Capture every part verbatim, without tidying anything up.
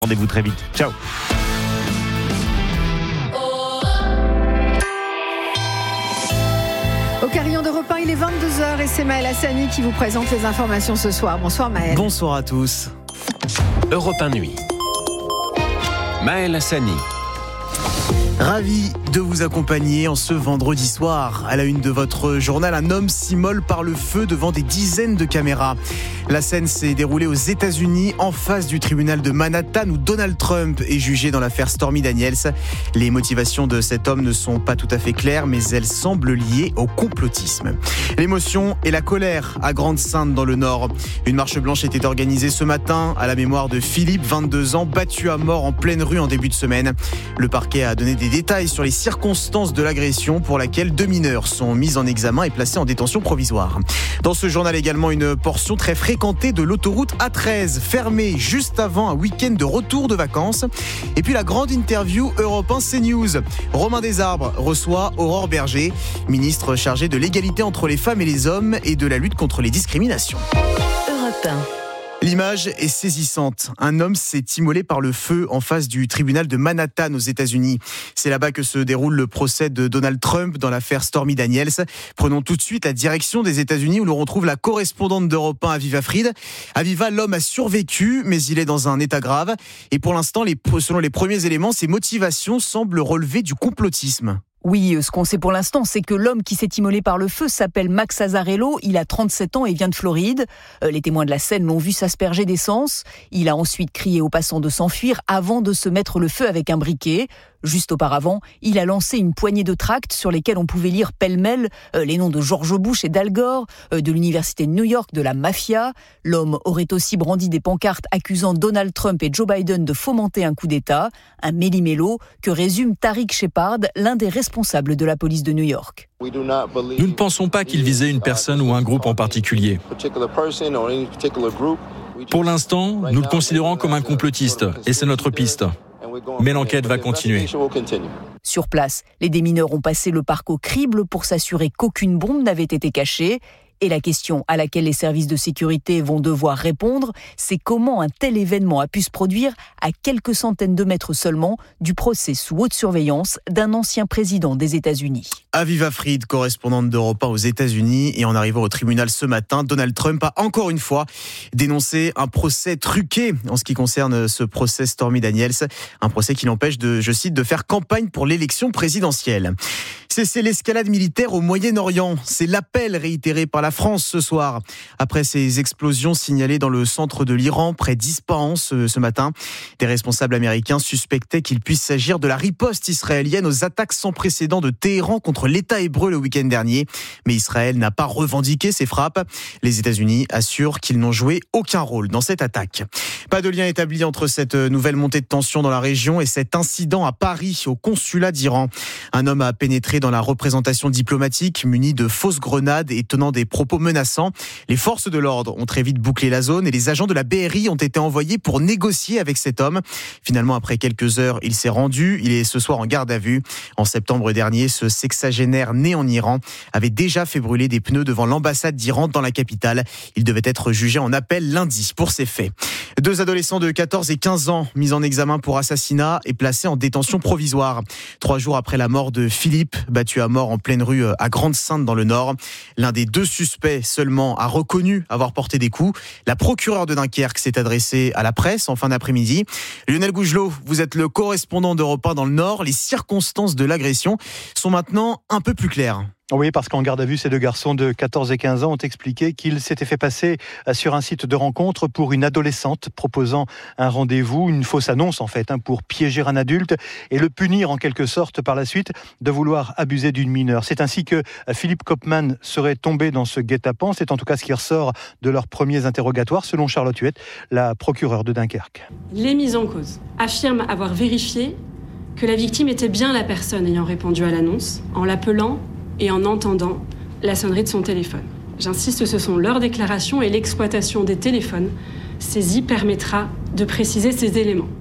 Rendez-vous très vite. Ciao. Au carillon d'Europe un, il est vingt-deux heures et c'est Maël Hassani qui vous présente les informations ce soir. Bonsoir Maël. Bonsoir à tous. Europe un Nuit. Maël Hassani. Ravi de vous accompagner en ce vendredi soir. À la une de votre journal, un homme s'immole par le feu devant des dizaines de caméras. La scène s'est déroulée aux États-Unis, en face du tribunal de Manhattan où Donald Trump est jugé dans l'affaire Stormy Daniels. Les motivations de cet homme ne sont pas tout à fait claires, mais elles semblent liées au complotisme. L'émotion et la colère à Grande-Synthe dans le Nord. Une marche blanche était organisée ce matin à la mémoire de Philippe, vingt-deux ans, battu à mort en pleine rue en début de semaine. Le parquet a donné des détails sur les circonstances de l'agression pour laquelle deux mineurs sont mis en examen et placés en détention provisoire. Dans ce journal également, une portion très fréquentée de l'autoroute A treize, fermée juste avant un week-end de retour de vacances. Et puis la grande interview Europe un CNews. Romain Desarbres reçoit Aurore Berger, ministre chargée de l'égalité entre les femmes et les hommes et de la lutte contre les discriminations. Europe un. L'image est saisissante. Un homme s'est immolé par le feu en face du tribunal de Manhattan aux États-Unis. C'est là-bas que se déroule le procès de Donald Trump dans l'affaire Stormy Daniels. Prenons tout de suite la direction des États-Unis où l'on retrouve la correspondante d'Europe un, Aviva Fried. Aviva, l'homme a survécu, mais il est dans un état grave. Et pour l'instant, les, selon les premiers éléments, ses motivations semblent relever du complotisme. Oui, ce qu'on sait pour l'instant, c'est que l'homme qui s'est immolé par le feu s'appelle Max Azzarello. Il a trente-sept ans et vient de Floride. Les témoins de la scène l'ont vu s'asperger d'essence. Il a ensuite crié aux passants de s'enfuir avant de se mettre le feu avec un briquet. Juste auparavant, il a lancé une poignée de tracts sur lesquels on pouvait lire pêle-mêle euh, les noms de George Bush et d'Al Gore, euh, de l'université de New York, de la mafia. L'homme aurait aussi brandi des pancartes accusant Donald Trump et Joe Biden de fomenter un coup d'État, un méli-mélo que résume Tariq Shepard, l'un des responsables de la police de New York. Nous ne pensons pas qu'il visait une personne ou un groupe en particulier. Pour l'instant, nous le considérons comme un complotiste et c'est notre piste. Mais l'enquête va continuer. Sur place, les démineurs ont passé le parc au crible pour s'assurer qu'aucune bombe n'avait été cachée. Et la question à laquelle les services de sécurité vont devoir répondre, c'est comment un tel événement a pu se produire à quelques centaines de mètres seulement du procès sous haute surveillance d'un ancien président des États-Unis. Aviva Fried, correspondante d'Europe un aux États-Unis, et en arrivant au tribunal ce matin, Donald Trump a encore une fois dénoncé un procès truqué en ce qui concerne ce procès Stormy Daniels, un procès qui l'empêche de, je cite, de faire campagne pour l'élection présidentielle. Cesser l'escalade militaire au Moyen-Orient, c'est l'appel réitéré par la France ce soir. Après ces explosions signalées dans le centre de l'Iran, près d'Ispahan ce, ce matin, des responsables américains suspectaient qu'il puisse s'agir de la riposte israélienne aux attaques sans précédent de Téhéran contre l'État hébreu le week-end dernier. Mais Israël n'a pas revendiqué ces frappes. Les États-Unis assurent qu'ils n'ont joué aucun rôle dans cette attaque. Pas de lien établi entre cette nouvelle montée de tension dans la région et cet incident à Paris, au consulat d'Iran. Un homme a pénétré dans la représentation diplomatique muni de fausses grenades et tenant des propos menaçants. Les forces de l'ordre ont très vite bouclé la zone et les agents de la B R I ont été envoyés pour négocier avec cet homme. Finalement, après quelques heures, il s'est rendu. Il est ce soir en garde à vue. En septembre dernier, ce sexagénaire né en Iran avait déjà fait brûler des pneus devant l'ambassade d'Iran dans la capitale. Il devait être jugé en appel lundi pour ces faits. Deux adolescents de quatorze et quinze ans mis en examen pour assassinat et placés en détention provisoire. Trois jours après la mort de Philippe, battu à mort en pleine rue à Grande-Synthe dans le Nord. L'un des deux suspects seulement a reconnu avoir porté des coups. La procureure de Dunkerque s'est adressée à la presse en fin d'après-midi. Lionel Gougelot, vous êtes le correspondant d'Europe un dans le Nord. Les circonstances de l'agression sont maintenant un peu plus claires. Oui, parce qu'en garde à vue, ces deux garçons de quatorze et quinze ans ont expliqué qu'ils s'étaient fait passer sur un site de rencontre pour une adolescente proposant un rendez-vous, une fausse annonce en fait, hein, pour piéger un adulte et le punir en quelque sorte par la suite de vouloir abuser d'une mineure. C'est ainsi que Philippe Kopman serait tombé dans ce guet-apens. C'est en tout cas ce qui ressort de leurs premiers interrogatoires, selon Charlotte Huette, la procureure de Dunkerque. Les mises en cause affirment avoir vérifié que la victime était bien la personne ayant répondu à l'annonce en l'appelant et en entendant la sonnerie de son téléphone. J'insiste, ce sont leurs déclarations et l'exploitation des téléphones saisis permettra de préciser ces éléments.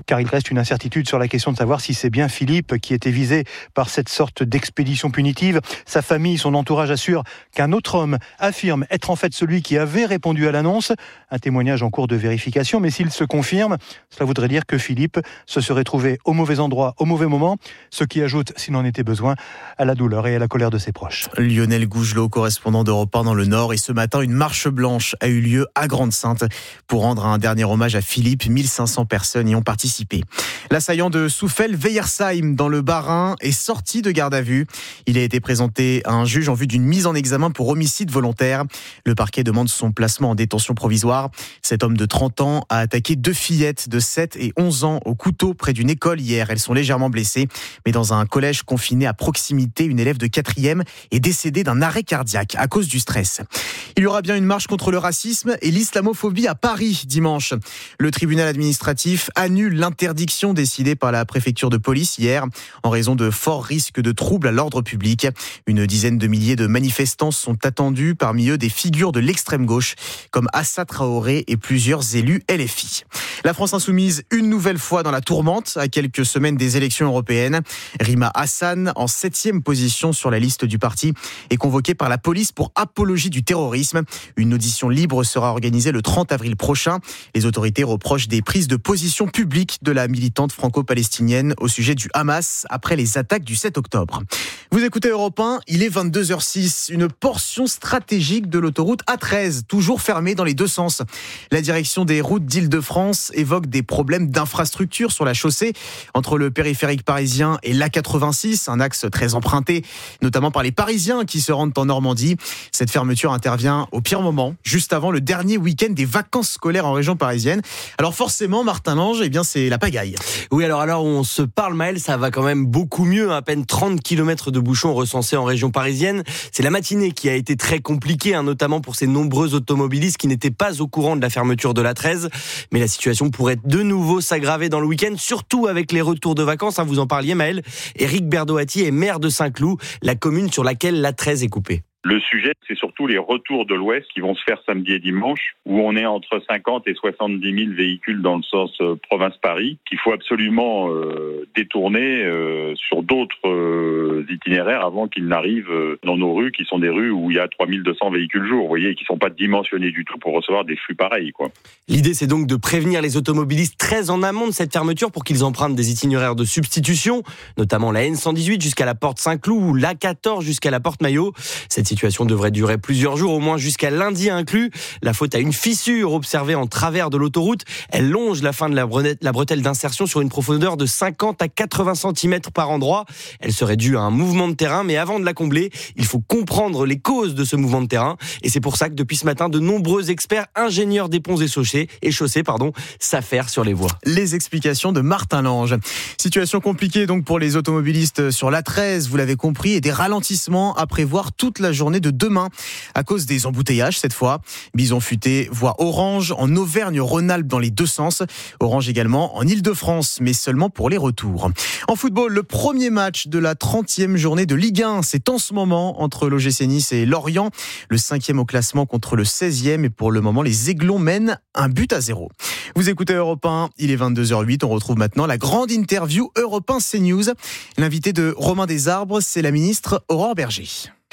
car il reste une incertitude sur la question de savoir si c'est bien Philippe qui était visé par cette sorte d'expédition punitive. Sa famille, son entourage assure qu'un autre homme affirme être en fait celui qui avait répondu à l'annonce. Un témoignage en cours de vérification, mais s'il se confirme, cela voudrait dire que Philippe se serait trouvé au mauvais endroit, au mauvais moment, ce qui ajoute, s'il en était besoin, à la douleur et à la colère de ses proches. Lionel Gougelot, correspondant d'Europe un dans le Nord, et ce matin, une marche blanche a eu lieu à Grande-Synthe pour rendre un dernier hommage à Philippe. mille cinq cents personnes y ont participé. L'assaillant de Soufel-Weyersheim dans le Bas-Rhin est sorti de garde à vue. Il a été présenté à un juge en vue d'une mise en examen pour homicide volontaire. Le parquet demande son placement en détention provisoire. Cet homme de trente ans a attaqué deux fillettes de sept et onze ans au couteau près d'une école hier. Elles sont légèrement blessées, mais dans un collège confiné à proximité, une élève de quatrième est décédée d'un arrêt cardiaque à cause du stress. Il y aura bien une marche contre le racisme et l'islamophobie à Paris dimanche. Le tribunal administratif annule l'interdiction décidée par la préfecture de police hier en raison de forts risques de troubles à l'ordre public. Une dizaine de milliers de manifestants sont attendus, parmi eux des figures de l'extrême gauche comme Assa Traoré et plusieurs élus L F I. La France insoumise, une nouvelle fois dans la tourmente à quelques semaines des élections européennes. Rima Hassan, en septième position sur la liste du parti, est convoquée par la police pour apologie du terrorisme. Une audition libre sera organisée le trente avril prochain. Les autorités reprochent des prises de position publiques de la militante franco-palestinienne au sujet du Hamas après les attaques du sept octobre. Vous écoutez Europe un, il est vingt-deux heures six. Une portion stratégique de l'autoroute A treize, toujours fermée dans les deux sens. La direction des routes d'Île-de-France évoque des problèmes d'infrastructure sur la chaussée entre le périphérique parisien et l'A quatre-vingt-six, un axe très emprunté, notamment par les Parisiens qui se rendent en Normandie. Cette fermeture intervient au pire moment, juste avant le dernier week-end des vacances scolaires en région parisienne. Alors forcément, Martin Lange, eh bien c'est la pagaille. Oui, alors alors on se parle, Maël, ça va quand même beaucoup mieux. À peine trente kilomètres de bouchons recensés en région parisienne. C'est la matinée qui a été très compliquée, hein, notamment pour ces nombreux automobilistes qui n'étaient pas au courant de la fermeture de l'A treize. Mais la situation pourrait de nouveau s'aggraver dans le week-end, surtout avec les retours de vacances. Hein, vous en parliez, Maël. Éric Berdoati est maire de Saint-Cloud, la commune sur laquelle l'A treize est coupée. Le sujet, c'est surtout les retours de l'Ouest qui vont se faire samedi et dimanche, où on est entre cinquante et soixante-dix mille véhicules dans le sens euh, province-Paris, qu'il faut absolument euh, détourner euh, sur d'autres euh, itinéraires avant qu'ils n'arrivent euh, dans nos rues, qui sont des rues où il y a trois mille deux cents véhicules jour, vous voyez, et qui ne sont pas dimensionnés du tout pour recevoir des flux pareils, quoi. L'idée, c'est donc de prévenir les automobilistes très en amont de cette fermeture pour qu'ils empruntent des itinéraires de substitution, notamment la N cent dix-huit jusqu'à la porte Saint-Cloud ou l'A quatorze jusqu'à la porte Maillot. Cette situation devrait durer plusieurs jours, au moins jusqu'à lundi inclus. La faute à une fissure observée en travers de l'autoroute. Elle longe la fin de la bretelle, la bretelle d'insertion sur une profondeur de cinquante à quatre-vingts centimètres par endroit. Elle serait due à un mouvement de terrain, mais avant de la combler, il faut comprendre les causes de ce mouvement de terrain. Et c'est pour ça que depuis ce matin, de nombreux experts, ingénieurs des ponts et chaussées, et chaussées, pardon, s'affairent sur les voies. Les explications de Martin Lange. Situation compliquée donc pour les automobilistes sur l'A treize, vous l'avez compris, et des ralentissements à prévoir toute la journée de demain à cause des embouteillages cette fois. Bison futé voie orange en Auvergne-Rhône-Alpes dans les deux sens. Orange également en Île-de-France, mais seulement pour les retours. En football, le premier match de la trentième journée de Ligue un, c'est en ce moment entre l'O G C Nice et Lorient. Le cinquième au classement contre le seizième, et pour le moment les Aiglons mènent un but à zéro. Vous écoutez Europe un, il est vingt-deux heures huit, on retrouve maintenant la grande interview Europe un CNews. L'invité de Romain Desarbres, c'est la ministre Aurore Bergé.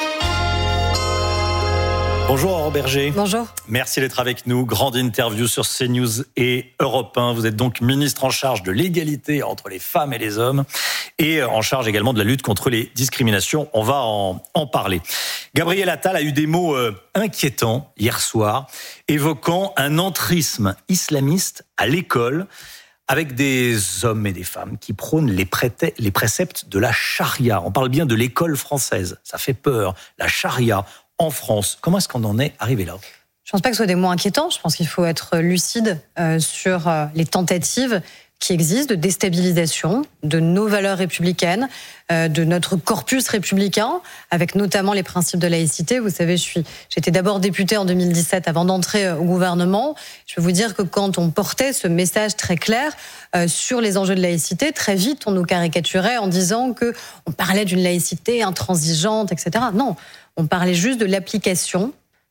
Bonjour Aurore Bergé. Bonjour. Merci d'être avec nous. Grande interview sur CNews et Europe un. Vous êtes donc ministre en charge de l'égalité entre les femmes et les hommes et en charge également de la lutte contre les discriminations. On va en, en parler. Gabriel Attal a eu des mots euh, inquiétants hier soir, évoquant un entrisme islamiste à l'école, avec des hommes et des femmes qui prônent les, pré- les préceptes de la charia. On parle bien de l'école française. Ça fait peur. La charia en France. Comment est-ce qu'on en est arrivé là ? Je ne pense pas que ce soit des mots inquiétants. Je pense qu'il faut être lucide euh, sur euh, les tentatives qui existent de déstabilisation de nos valeurs républicaines, euh, de notre corpus républicain, avec notamment les principes de laïcité. Vous savez, je suis, j'étais d'abord députée en deux mille dix-sept avant d'entrer au gouvernement. Je peux vous dire que quand on portait ce message très clair euh, sur les enjeux de laïcité, très vite on nous caricaturait en disant que on parlait d'une laïcité intransigeante, et cetera. Non, on parlait juste de l'application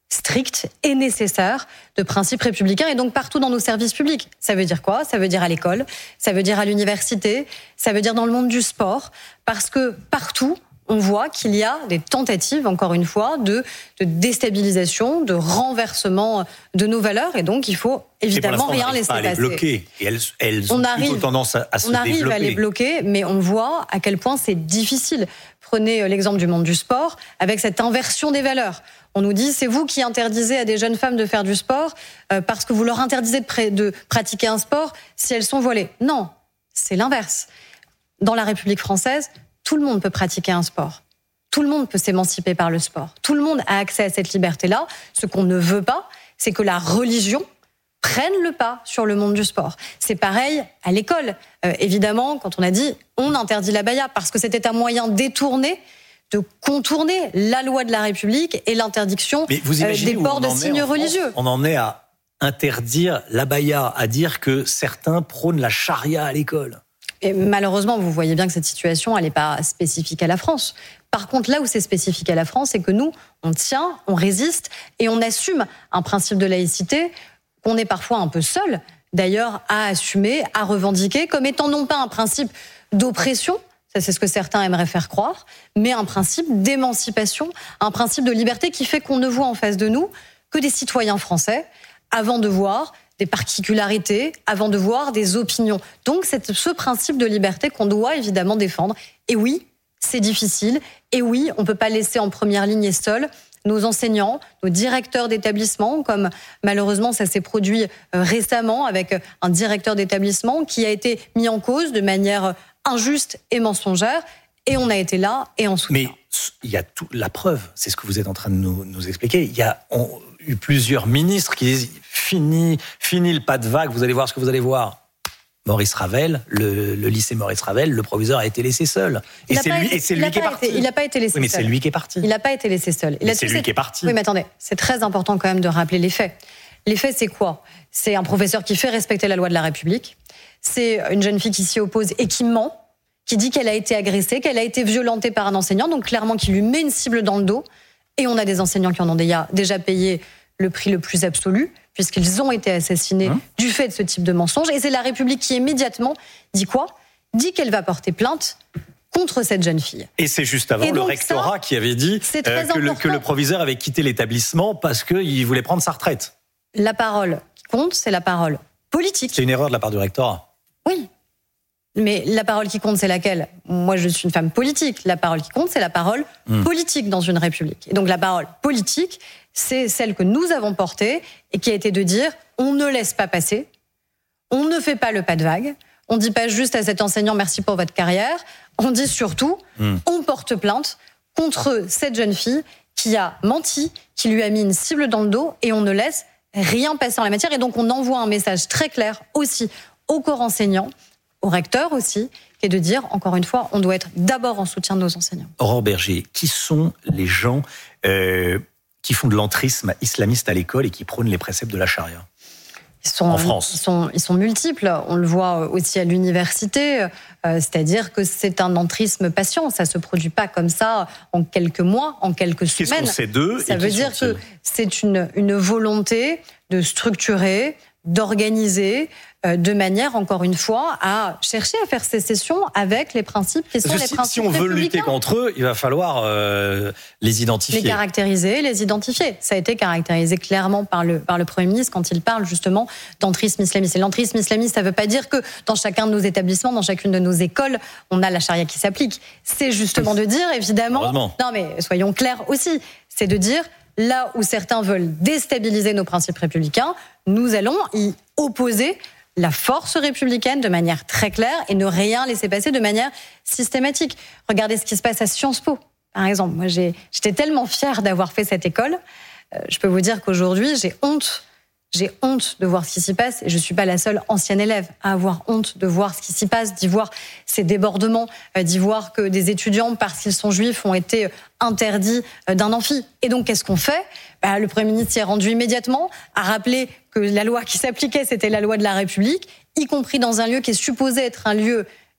stricte et nécessaire de principes républicains et donc partout dans nos services publics. Ça veut dire quoi ? Ça veut dire à l'école, ça veut dire à l'université, ça veut dire dans le monde du sport, parce que partout, on voit qu'il y a des tentatives, encore une fois, de, de déstabilisation, de renversement de nos valeurs, et donc il faut évidemment rien laisser passer. On arrive à les bloquer, et elles, elles ont on plutôt arrive, tendance à, à se on développer. On arrive à les bloquer, mais on voit à quel point c'est difficile. Prenez l'exemple du monde du sport, avec cette inversion des valeurs. On nous dit, c'est vous qui interdisez à des jeunes femmes de faire du sport euh, parce que vous leur interdisez de, pr- de pratiquer un sport si elles sont voilées. Non, c'est l'inverse. Dans la République française, tout le monde peut pratiquer un sport. Tout le monde peut s'émanciper par le sport. Tout le monde a accès à cette liberté-là. Ce qu'on ne veut pas, c'est que la religion prenne le pas sur le monde du sport. C'est pareil à l'école. Euh, évidemment, quand on a dit on interdit l'abaya parce que c'était un moyen détourné de contourner la loi de la République et l'interdiction euh, des ports de signes religieux. On en est à interdire l'abaya, à dire que certains prônent la charia à l'école. Et malheureusement, vous voyez bien que cette situation, elle n'est pas spécifique à la France. Par contre, là où c'est spécifique à la France, c'est que nous, on tient, on résiste et on assume un principe de laïcité qu'on est parfois un peu seul, d'ailleurs, à assumer, à revendiquer, comme étant non pas un principe d'oppression, ça c'est ce que certains aimeraient faire croire, mais un principe d'émancipation, un principe de liberté qui fait qu'on ne voit en face de nous que des citoyens français, avant de voir des particularités, avant de voir des opinions. Donc c'est ce principe de liberté qu'on doit évidemment défendre. Et oui, c'est difficile. Et oui, on ne peut pas laisser en première ligne et seul nos enseignants, nos directeurs d'établissement, comme malheureusement ça s'est produit récemment avec un directeur d'établissement qui a été mis en cause de manière injuste et mensongère. Et on a été là et en soutien. Mais il y a tout, la preuve, c'est ce que vous êtes en train de nous, nous expliquer. Il y a on, eu plusieurs ministres qui disent fini, fini le pas de vague, vous allez voir ce que vous allez voir. Maurice Ravel, le, le lycée Maurice Ravel, le proviseur a été laissé seul. Et c'est lui, été, et c'est lui qui est parti. Été, il n'a pas été laissé oui, mais seul. c'est lui qui est parti. Il n'a pas été laissé seul. Mais c'est lui qui est parti. Oui, mais attendez, c'est très important quand même de rappeler les faits. Les faits, c'est quoi ? C'est un professeur qui fait respecter la loi de la République. C'est une jeune fille qui s'y oppose et qui ment, qui dit qu'elle a été agressée, qu'elle a été violentée par un enseignant, donc clairement qui lui met une cible dans le dos. Et on a des enseignants qui en ont déjà, déjà payé le prix le plus absolu, puisqu'ils ont été assassinés hein du fait de ce type de mensonge. Et c'est la République qui immédiatement dit quoi ? Dit qu'elle va porter plainte contre cette jeune fille. Et c'est juste avant le rectorat ça, qui avait dit euh, que, le, que le proviseur avait quitté l'établissement parce qu'il voulait prendre sa retraite. La parole qui compte, c'est la parole politique. C'est une erreur de la part du rectorat. Oui. Mais la parole qui compte, c'est laquelle ? Moi, je suis une femme politique. La parole qui compte, c'est la parole mmh. politique dans une république. Et donc la parole politique, c'est celle que nous avons portée et qui a été de dire on ne laisse pas passer, on ne fait pas le pas de vague, on ne dit pas juste à cet enseignant merci pour votre carrière, on dit surtout mmh. on porte plainte contre cette jeune fille qui a menti, qui lui a mis une cible dans le dos et on ne laisse rien passer en la matière. Et donc on envoie un message très clair aussi au corps enseignant, au recteur aussi, qui est de dire, encore une fois, on doit être d'abord en soutien de nos enseignants. Aurore Berger, qui sont les gens euh, qui font de l'entrisme islamiste à l'école et qui prônent les préceptes de la charia ? Ils sont, en France. Ils sont, ils sont multiples. On le voit aussi à l'université. Euh, c'est-à-dire que c'est un entrisme patient. Ça ne se produit pas comme ça en quelques mois, en quelques semaines. Qu'est-ce qu'on sait d'eux ? Ça veut dire que c'est une, une volonté de structurer, d'organiser euh, de manière, encore une fois, à chercher à faire sécession avec les principes qui sont Parce les si, principes si on veut républicains. lutter contre eux, il va falloir euh, les identifier. Les caractériser, les identifier. Ça a été caractérisé clairement par le, par le Premier ministre quand il parle justement d'entrisme islamiste. Et l'entrisme islamiste, ça ne veut pas dire que dans chacun de nos établissements, dans chacune de nos écoles, on a la charia qui s'applique. C'est justement de dire, évidemment... Non mais soyons clairs aussi, c'est de dire... Là où certains veulent déstabiliser nos principes républicains, nous allons y opposer la force républicaine de manière très claire et ne rien laisser passer de manière systématique. Regardez ce qui se passe à Sciences Po, par exemple. Moi, j'ai, j'étais tellement fière d'avoir fait cette école. Euh, je peux vous dire qu'aujourd'hui, j'ai honte. J'ai honte de voir ce qui s'y passe et je ne suis pas la seule ancienne élève à avoir honte de voir ce qui s'y passe, d'y voir ces débordements, d'y voir que des étudiants, parce qu'ils sont juifs, ont été interdits d'un amphi. Et donc, qu'est-ce qu'on fait ? Bah, le Premier ministre s'y est rendu immédiatement, a rappelé que la loi qui s'appliquait, c'était la loi de la République, y compris dans un lieu qui est supposé être un lieu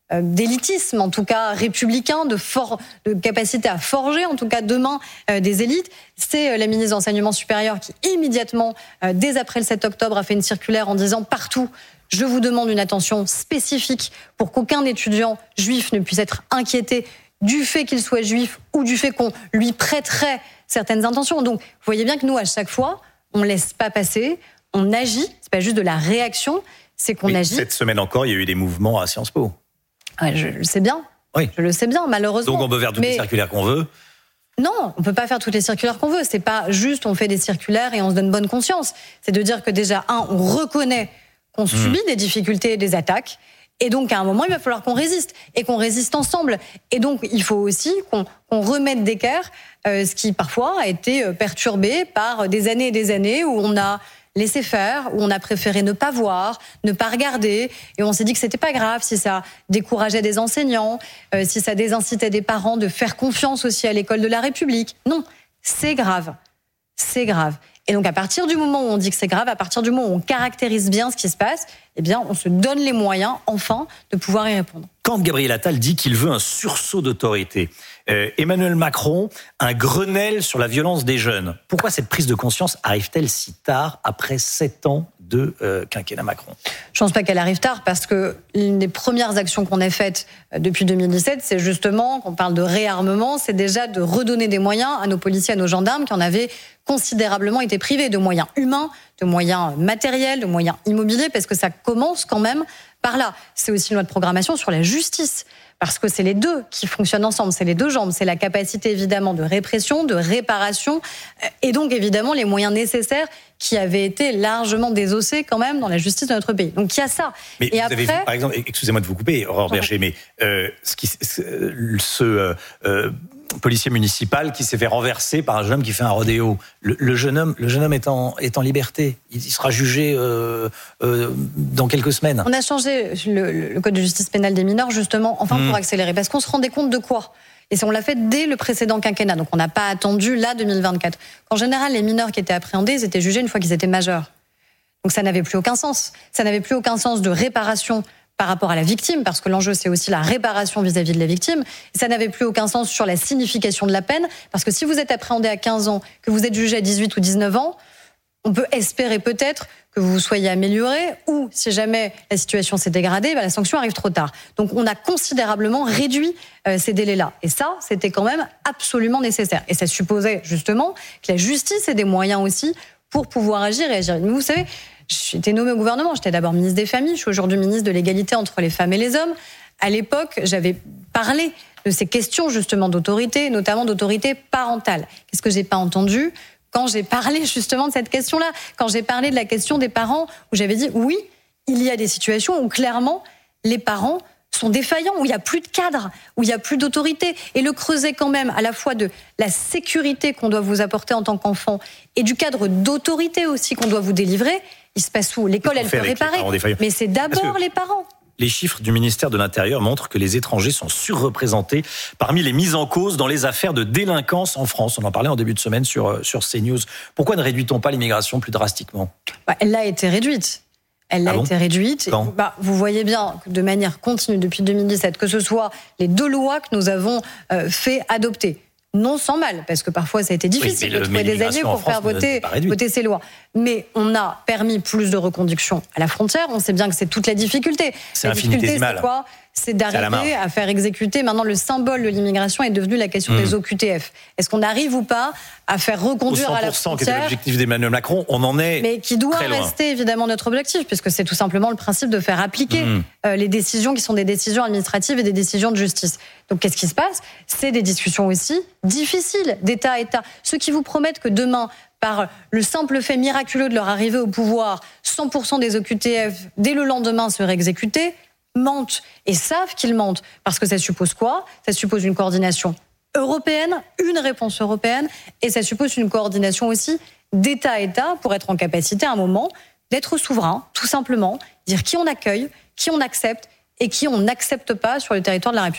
d'élitisme, en tout cas républicain, de, for- de capacité à forger, en tout cas demain, euh, des élites. C'est euh, la ministre de l'Enseignement supérieur qui, immédiatement, euh, dès après le sept octobre, a fait une circulaire en disant partout, je vous demande une attention spécifique pour qu'aucun étudiant juif ne puisse être inquiété du fait qu'il soit juif ou du fait qu'on lui prêterait certaines intentions. Donc, vous voyez bien que nous, à chaque fois, on ne laisse pas passer, on agit, c'est pas juste de la réaction, c'est qu'on Mais agit. Cette semaine encore, il y a eu des mouvements à Sciences Po. Ouais, je le sais bien. Oui. Je le sais bien, malheureusement. Donc on peut faire toutes Mais... les circulaires qu'on veut. Non, on peut pas faire toutes les circulaires qu'on veut. C'est pas juste on fait des circulaires et on se donne bonne conscience. C'est de dire que déjà, un, on reconnaît qu'on mmh. subit des difficultés et des attaques. Et donc, à un moment, il va falloir qu'on résiste. Et qu'on résiste ensemble. Et donc, il faut aussi qu'on, qu'on remette d'équerre euh, ce qui, parfois, a été perturbé par des années et des années où on a laissé faire, où on a préféré ne pas voir, ne pas regarder, et on s'est dit que c'était pas grave si ça décourageait des enseignants, euh, si ça désincitait des parents de faire confiance aussi à l'école de la République. Non, c'est grave, c'est grave. Et donc à partir du moment où on dit que c'est grave, à partir du moment où on caractérise bien ce qui se passe, eh bien on se donne les moyens, enfin, de pouvoir y répondre. Quand Gabriel Attal dit qu'il veut un sursaut d'autorité, euh, Emmanuel Macron, un Grenelle sur la violence des jeunes. Pourquoi cette prise de conscience arrive-t-elle si tard, après sept ans de euh, quinquennat Macron ? Je ne pense pas qu'elle arrive tard, parce que l'une des premières actions qu'on a faites depuis deux mille dix-sept, c'est justement, quand on parle de réarmement, c'est déjà de redonner des moyens à nos policiers, à nos gendarmes qui en avaient considérablement été privés de moyens humains, de moyens matériels, de moyens immobiliers, parce que ça commence quand même par là. C'est aussi une loi de programmation sur la justice, parce que c'est les deux qui fonctionnent ensemble, c'est les deux jambes, c'est la capacité évidemment de répression, de réparation, et donc évidemment les moyens nécessaires qui avaient été largement désossés quand même dans la justice de notre pays. Donc il y a ça. Mais et vous après, avez vu, par exemple, excusez-moi de vous couper, Aurore Berger, mais euh, ce, qui, ce, ce euh, euh, policier municipal qui s'est fait renverser par un jeune homme qui fait un rodéo. Le, le jeune homme, le jeune homme est en, est en liberté. Il, il sera jugé euh, euh, dans quelques semaines. On a changé le, le code de justice pénale des mineurs justement, enfin mmh. pour accélérer, parce qu'on se rendait compte de quoi ? Et on l'a fait dès le précédent quinquennat, donc on n'a pas attendu là deux mille vingt-quatre. En général, les mineurs qui étaient appréhendés, ils étaient jugés une fois qu'ils étaient majeurs. Donc ça n'avait plus aucun sens. Ça n'avait plus aucun sens de réparation par rapport à la victime, parce que l'enjeu c'est aussi la réparation vis-à-vis de la victime. Et ça n'avait plus aucun sens sur la signification de la peine, parce que si vous êtes appréhendé à quinze ans, que vous êtes jugé à dix-huit ou dix-neuf ans, on peut espérer peut-être que vous soyez amélioré, ou si jamais la situation s'est dégradée, ben la sanction arrive trop tard. Donc on a considérablement réduit euh, ces délais-là. Et ça, c'était quand même absolument nécessaire. Et ça supposait justement que la justice ait des moyens aussi pour pouvoir agir et agir. Mais vous savez, j'ai été nommée au gouvernement, j'étais d'abord ministre des Familles, je suis aujourd'hui ministre de l'égalité entre les femmes et les hommes. À l'époque, j'avais parlé de ces questions justement d'autorité, notamment d'autorité parentale. Qu'est-ce que j'ai pas entendu ? Quand j'ai parlé justement de cette question-là, quand j'ai parlé de la question des parents, où j'avais dit oui, il y a des situations où clairement les parents sont défaillants, où il n'y a plus de cadre, où il n'y a plus d'autorité. Et le creuset quand même à la fois de la sécurité qu'on doit vous apporter en tant qu'enfant et du cadre d'autorité aussi qu'on doit vous délivrer, il se passe où ? L'école, elle peut réparer, mais c'est d'abord que... les parents. Les chiffres du ministère de l'Intérieur montrent que les étrangers sont surreprésentés parmi les mises en cause dans les affaires de délinquance en France. On en parlait en début de semaine sur, sur CNews. Pourquoi ne réduit-on pas l'immigration plus drastiquement ? bah, Elle a été réduite. Elle ah a bon été réduite. Bah, vous voyez bien que de manière continue depuis deux mille dix-sept, que ce soit les deux lois que nous avons euh, fait adopter. Non sans mal, parce que parfois ça a été difficile oui, de trouver des alliés pour faire voter, voter ces lois. Mais on a permis plus de reconduction à la frontière. On sait bien que c'est toute la difficulté. C'est la difficulté, c'est quoi ? C'est d'arriver à, à faire exécuter. Maintenant, le symbole de l'immigration est devenu la question mmh. des O Q T F. Est-ce qu'on arrive ou pas à faire reconduire à la frontière ? qui était l'objectif d'Emmanuel Macron, on en est mais qui doit très loin. Rester évidemment notre objectif, puisque c'est tout simplement le principe de faire appliquer mmh. euh, les décisions qui sont des décisions administratives et des décisions de justice. Donc, qu'est-ce qui se passe ? C'est des discussions aussi difficiles d'État à État. Ceux qui vous promettent que demain, par le simple fait miraculeux de leur arrivée au pouvoir, cent pour cent des O Q T F, dès le lendemain, seraient exécutés, mentent et savent qu'ils mentent. Parce que ça suppose quoi ? Ça suppose une coordination européenne, une réponse européenne, et ça suppose une coordination aussi d'État à État pour être en capacité à un moment d'être souverain, tout simplement, dire qui on accueille, qui on accepte et qui on n'accepte pas sur le territoire de la République.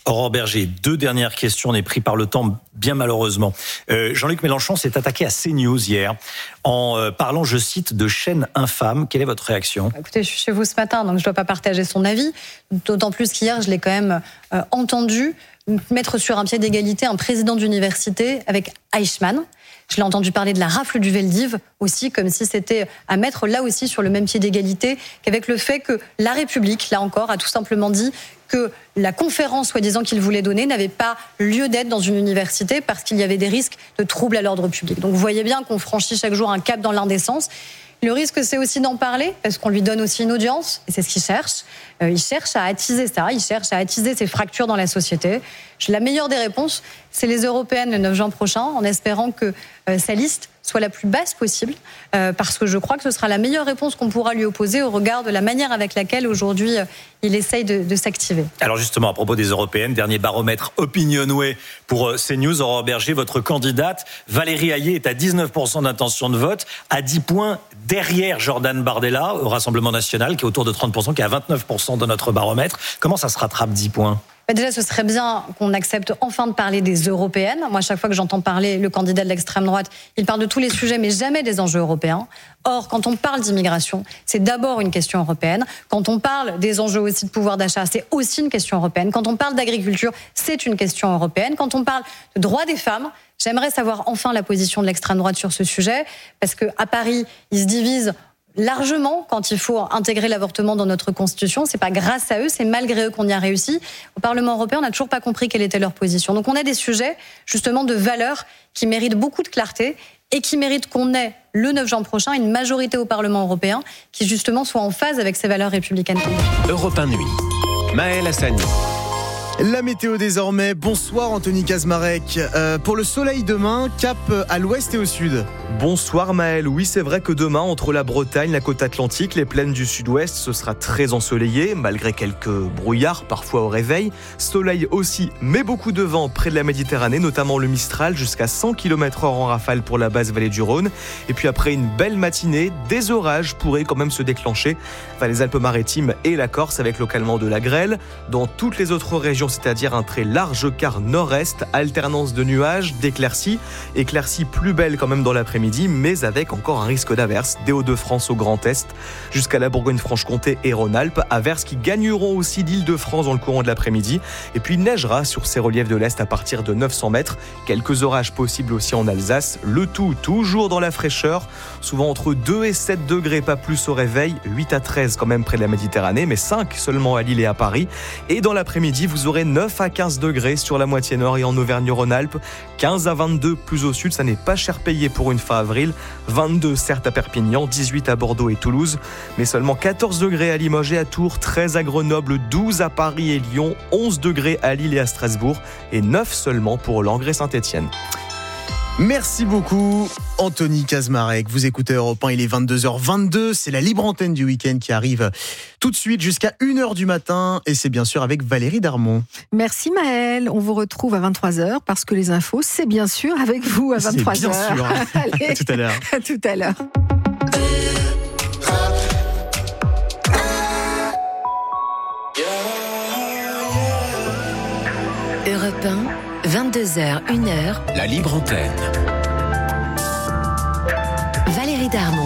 Aurore Berger, deux dernières questions, on est pris par le temps, bien malheureusement. Euh, Jean-Luc Mélenchon s'est attaqué à CNews hier en euh, parlant, je cite, de chaîne infâme. Quelle est votre réaction ? Écoutez, je suis chez vous ce matin, donc je ne dois pas partager son avis. D'autant plus qu'hier, je l'ai quand même euh, entendu mettre sur un pied d'égalité un président d'université avec Eichmann. Je l'ai entendu parler de la rafle du Veldiv aussi, comme si c'était à mettre là aussi sur le même pied d'égalité qu'avec le fait que la République, là encore, a tout simplement dit que la conférence, soi-disant qu'il voulait donner, n'avait pas lieu d'être dans une université parce qu'il y avait des risques de troubles à l'ordre public. Donc vous voyez bien qu'on franchit chaque jour un cap dans l'indécence. Le risque, c'est aussi d'en parler, parce qu'on lui donne aussi une audience, et c'est ce qu'il cherche. Euh, il cherche à attiser ça, il cherche à attiser ces fractures dans la société. La meilleure des réponses, c'est les européennes le neuf juin prochain, en espérant que euh, sa liste soit la plus basse possible, euh, parce que je crois que ce sera la meilleure réponse qu'on pourra lui opposer au regard de la manière avec laquelle aujourd'hui euh, il essaye de, de s'activer. Alors justement, à propos des européennes, dernier baromètre Opinionway pour euh, CNews, Aurore Berger, votre candidate Valérie Hayé est à dix-neuf pour cent d'intention de vote, à dix points derrière Jordan Bardella au Rassemblement National, qui est autour de trente pour cent, qui est à vingt-neuf pour cent de notre baromètre. Comment ça se rattrape dix points ? Déjà, ce serait bien qu'on accepte enfin de parler des européennes. Moi, chaque fois que j'entends parler le candidat de l'extrême droite, il parle de tous les sujets, mais jamais des enjeux européens. Or, quand on parle d'immigration, c'est d'abord une question européenne. Quand on parle des enjeux aussi de pouvoir d'achat, c'est aussi une question européenne. Quand on parle d'agriculture, c'est une question européenne. Quand on parle de droits des femmes, j'aimerais savoir enfin la position de l'extrême droite sur ce sujet, parce qu'à Paris, ils se divisent largement quand il faut intégrer l'avortement dans notre constitution. C'est pas grâce à eux, c'est malgré eux qu'on y a réussi. Au Parlement européen, on n'a toujours pas compris quelle était leur position. Donc on a des sujets justement de valeurs qui méritent beaucoup de clarté et qui méritent qu'on ait le neuf juin prochain une majorité au Parlement européen qui justement soit en phase avec ces valeurs républicaines. Europe un Nuit, Maël Hassani. La météo désormais. Bonsoir Anthony Kazmarek. Euh, pour le soleil demain, cap à l'ouest et au sud. Bonsoir Maël. Oui, c'est vrai que demain, entre la Bretagne, la côte atlantique, les plaines du sud-ouest, ce sera très ensoleillé, malgré quelques brouillards, parfois au réveil. Soleil aussi, mais beaucoup de vent près de la Méditerranée, notamment le Mistral, jusqu'à cent kilomètres heure en rafale pour la basse vallée du Rhône. Et puis après une belle matinée, des orages pourraient quand même se déclencher vers les Alpes-Maritimes et la Corse, avec localement de la grêle. Dans toutes les autres régions, c'est-à-dire un très large quart nord-est, alternance de nuages, d'éclaircies, éclaircies plus belles quand même dans l'après-midi, mais avec encore un risque d'averses des Hauts-de-France au Grand Est, jusqu'à la Bourgogne-Franche-Comté et Rhône-Alpes, averses qui gagneront aussi d'Île-de-France dans le courant de l'après-midi, et puis il neigera sur ces reliefs de l'Est à partir de neuf cents mètres, quelques orages possibles aussi en Alsace, le tout toujours dans la fraîcheur, souvent entre deux et sept degrés, pas plus au réveil, huit à treize quand même près de la Méditerranée, mais cinq seulement à Lille et à Paris, et dans l'après-midi vous aurez neuf à quinze degrés sur la moitié nord et en Auvergne-Rhône-Alpes, quinze à vingt-deux plus au sud, ça n'est pas cher payé pour une fin avril, vingt-deux certes à Perpignan, dix-huit à Bordeaux et Toulouse, mais seulement quatorze degrés à Limoges et à Tours, treize à Grenoble, douze à Paris et Lyon, onze degrés à Lille et à Strasbourg et neuf seulement pour Langres et Saint-Étienne. Merci beaucoup Anthony Kazmarek. Vous écoutez Europe un, il est vingt-deux heures vingt-deux, c'est la libre antenne du week-end qui arrive tout de suite jusqu'à une heure du matin et c'est bien sûr avec Valérie Darmon. Merci Maël, on vous retrouve à vingt-trois heures parce que les infos c'est bien sûr avec vous à vingt-trois heures. C'est bien sûr, Allez, à tout à l'heure. À tout à l'heure. Europe un, vingt-deux heures, une heure. La libre antenne. Valérie Darmon.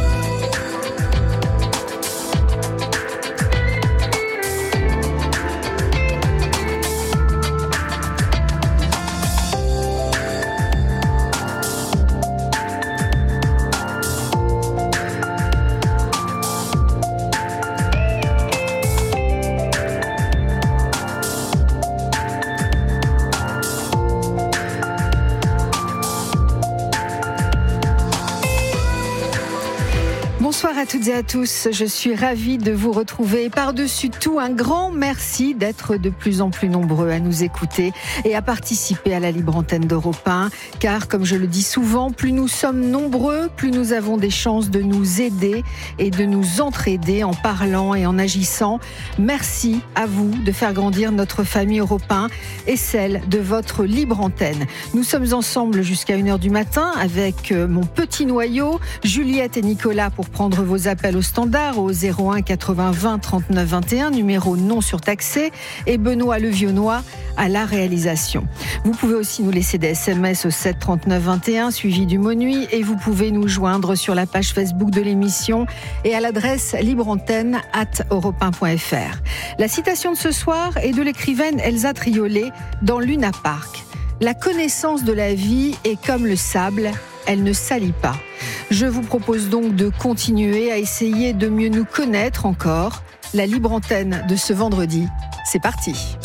Bonsoir à toutes et à tous, je suis ravie de vous retrouver et par-dessus tout un grand merci d'être de plus en plus nombreux à nous écouter et à participer à la libre antenne d'Europe un, car comme je le dis souvent, plus nous sommes nombreux, plus nous avons des chances de nous aider et de nous entraider en parlant et en agissant. Merci à vous de faire grandir notre famille Europe un et celle de votre libre antenne. Nous sommes ensemble jusqu'à une heure du matin avec mon petit noyau, Juliette et Nicolas pour prendre vos appels au standard au zéro un quatre-vingts vingt trente-neuf vingt et un, numéro non surtaxé, et Benoît Levionnois à la réalisation. Vous pouvez aussi nous laisser des S M S au sept trente-neuf vingt et un, suivi du mot nuit, et vous pouvez nous joindre sur la page Facebook de l'émission et à l'adresse libreantenne arobase europe un point f r. La citation de ce soir est de l'écrivaine Elsa Triolet dans Luna Park. La connaissance de la vie est comme le sable, elle ne salit pas. Je vous propose donc de continuer à essayer de mieux nous connaître encore. La libre antenne de ce vendredi, c'est parti.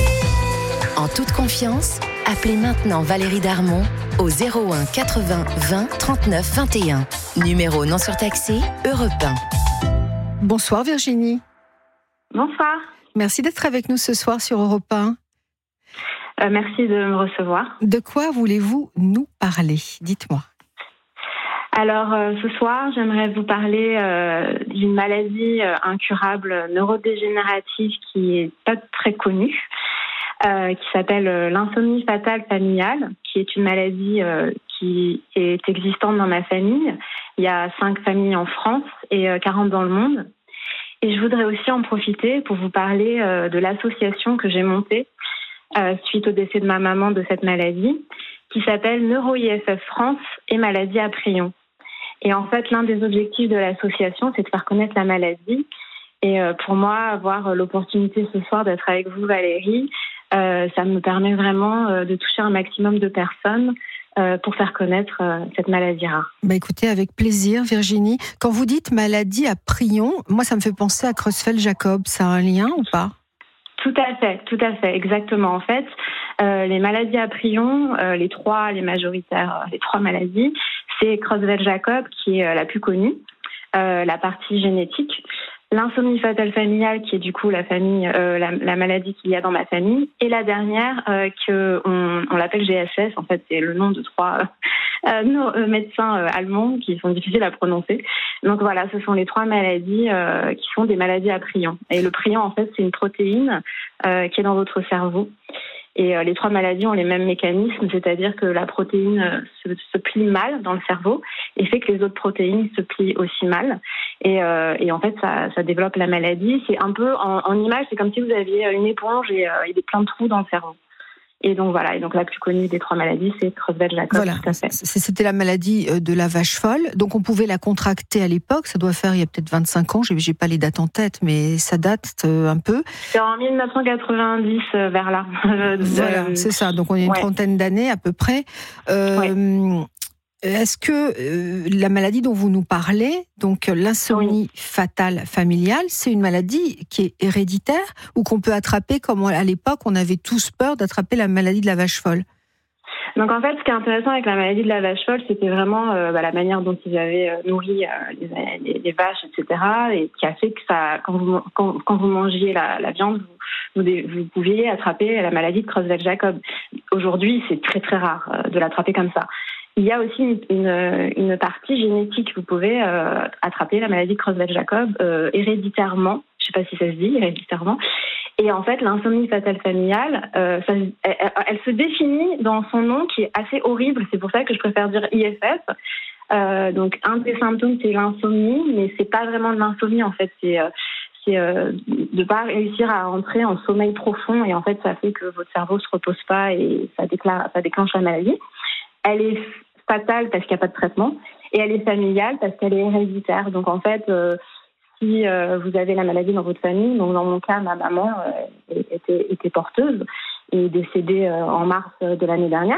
En toute confiance, appelez maintenant Valérie Darmon au zéro un quatre-vingts vingt trente-neuf vingt et un. Numéro non surtaxé, Europe un. Bonsoir Virginie. Bonsoir. Merci d'être avec nous ce soir sur Europe un. Euh, merci de me recevoir. De quoi voulez-vous nous parler ? Dites-moi. Alors, euh, ce soir, j'aimerais vous parler euh, d'une maladie euh, incurable neurodégénérative qui est pas très connue, euh, qui s'appelle euh, l'insomnie fatale familiale, qui est une maladie euh, qui est existante dans ma famille. Il y a cinq familles en France et euh, quarante dans le monde. Et je voudrais aussi en profiter pour vous parler euh, de l'association que j'ai montée Euh, suite au décès de ma maman de cette maladie, qui s'appelle Neuro-I F F France et Maladie à Prion. Et en fait, l'un des objectifs de l'association, c'est de faire connaître la maladie. Et euh, pour moi, avoir l'opportunité ce soir d'être avec vous, Valérie, euh, ça me permet vraiment euh, de toucher un maximum de personnes euh, pour faire connaître euh, cette maladie rare. Bah écoutez, avec plaisir, Virginie. Quand vous dites maladie à Prion, moi, ça me fait penser à Creutzfeldt-Jacob. Ça a un lien ou pas ? Tout à fait, tout à fait, exactement. En fait, euh, les maladies à prion, euh, les trois, les majoritaires, les trois maladies, c'est Creutzfeldt-Jacob qui est euh, la plus connue, euh, la partie génétique, l'insomnie fatale familiale qui est du coup la famille, euh, la, la maladie qu'il y a dans ma famille, et la dernière euh, que on, on l'appelle G S S. En fait, c'est le nom de trois euh, nos, euh, médecins euh, allemands qui sont difficiles à prononcer. Donc voilà, ce sont les trois maladies euh, qui sont des maladies à prion. Et le prion, en fait, c'est une protéine euh, qui est dans votre cerveau. Et euh, les trois maladies ont les mêmes mécanismes, c'est-à-dire que la protéine euh, se, se plie mal dans le cerveau et fait que les autres protéines se plient aussi mal. Et, euh, et en fait, ça, ça développe la maladie. C'est un peu, en, en image, c'est comme si vous aviez une éponge et euh, il y a plein de trous dans le cerveau. Et donc voilà, et donc la plus connue des trois maladies, c'est Creutzfeldt-Jacob. Voilà, tout à fait. C'était la maladie de la vache folle. Donc on pouvait la contracter à l'époque, ça doit faire il y a peut-être vingt-cinq ans, j'ai, j'ai pas les dates en tête, mais ça date un peu. C'est en dix-neuf cent quatre-vingt-dix, vers là. Voilà, c'est ça, donc on est une ouais. trentaine d'années à peu près. Euh, ouais. Est-ce que euh, la maladie dont vous nous parlez, donc l'insomnie oui. fatale familiale, c'est une maladie qui est héréditaire ou qu'on peut attraper comme à l'époque on avait tous peur d'attraper la maladie de la vache folle ? Donc en fait, ce qui est intéressant avec la maladie de la vache folle, c'était vraiment euh, bah, la manière dont ils avaient euh, nourri euh, les, les, les vaches, et cetera, et qui a fait que ça, quand vous quand, quand vous mangiez la, la viande, vous, vous, vous pouviez attraper la maladie de Creutzfeldt-Jacob. Aujourd'hui, c'est très très rare euh, de l'attraper comme ça. Il y a aussi une, une, une partie génétique. Vous pouvez euh, attraper la maladie de Creutzfeldt-Jacob euh, héréditairement. Je ne sais pas si ça se dit, héréditairement. Et en fait, l'insomnie fatale familiale, euh, ça, elle, elle se définit dans son nom qui est assez horrible. C'est pour ça que je préfère dire I F F. Euh, donc, un des symptômes, c'est l'insomnie, mais c'est pas vraiment de l'insomnie, en fait. C'est, euh, c'est euh, de ne pas réussir à entrer en sommeil profond. Et en fait, ça fait que votre cerveau ne se repose pas et ça, déclare, ça déclenche la maladie. Elle est fatale parce qu'il n'y a pas de traitement et elle est familiale parce qu'elle est héréditaire. Donc en fait, euh, si euh, vous avez la maladie dans votre famille, donc dans mon cas, ma maman euh, était, était porteuse et décédée euh, en mars de l'année dernière.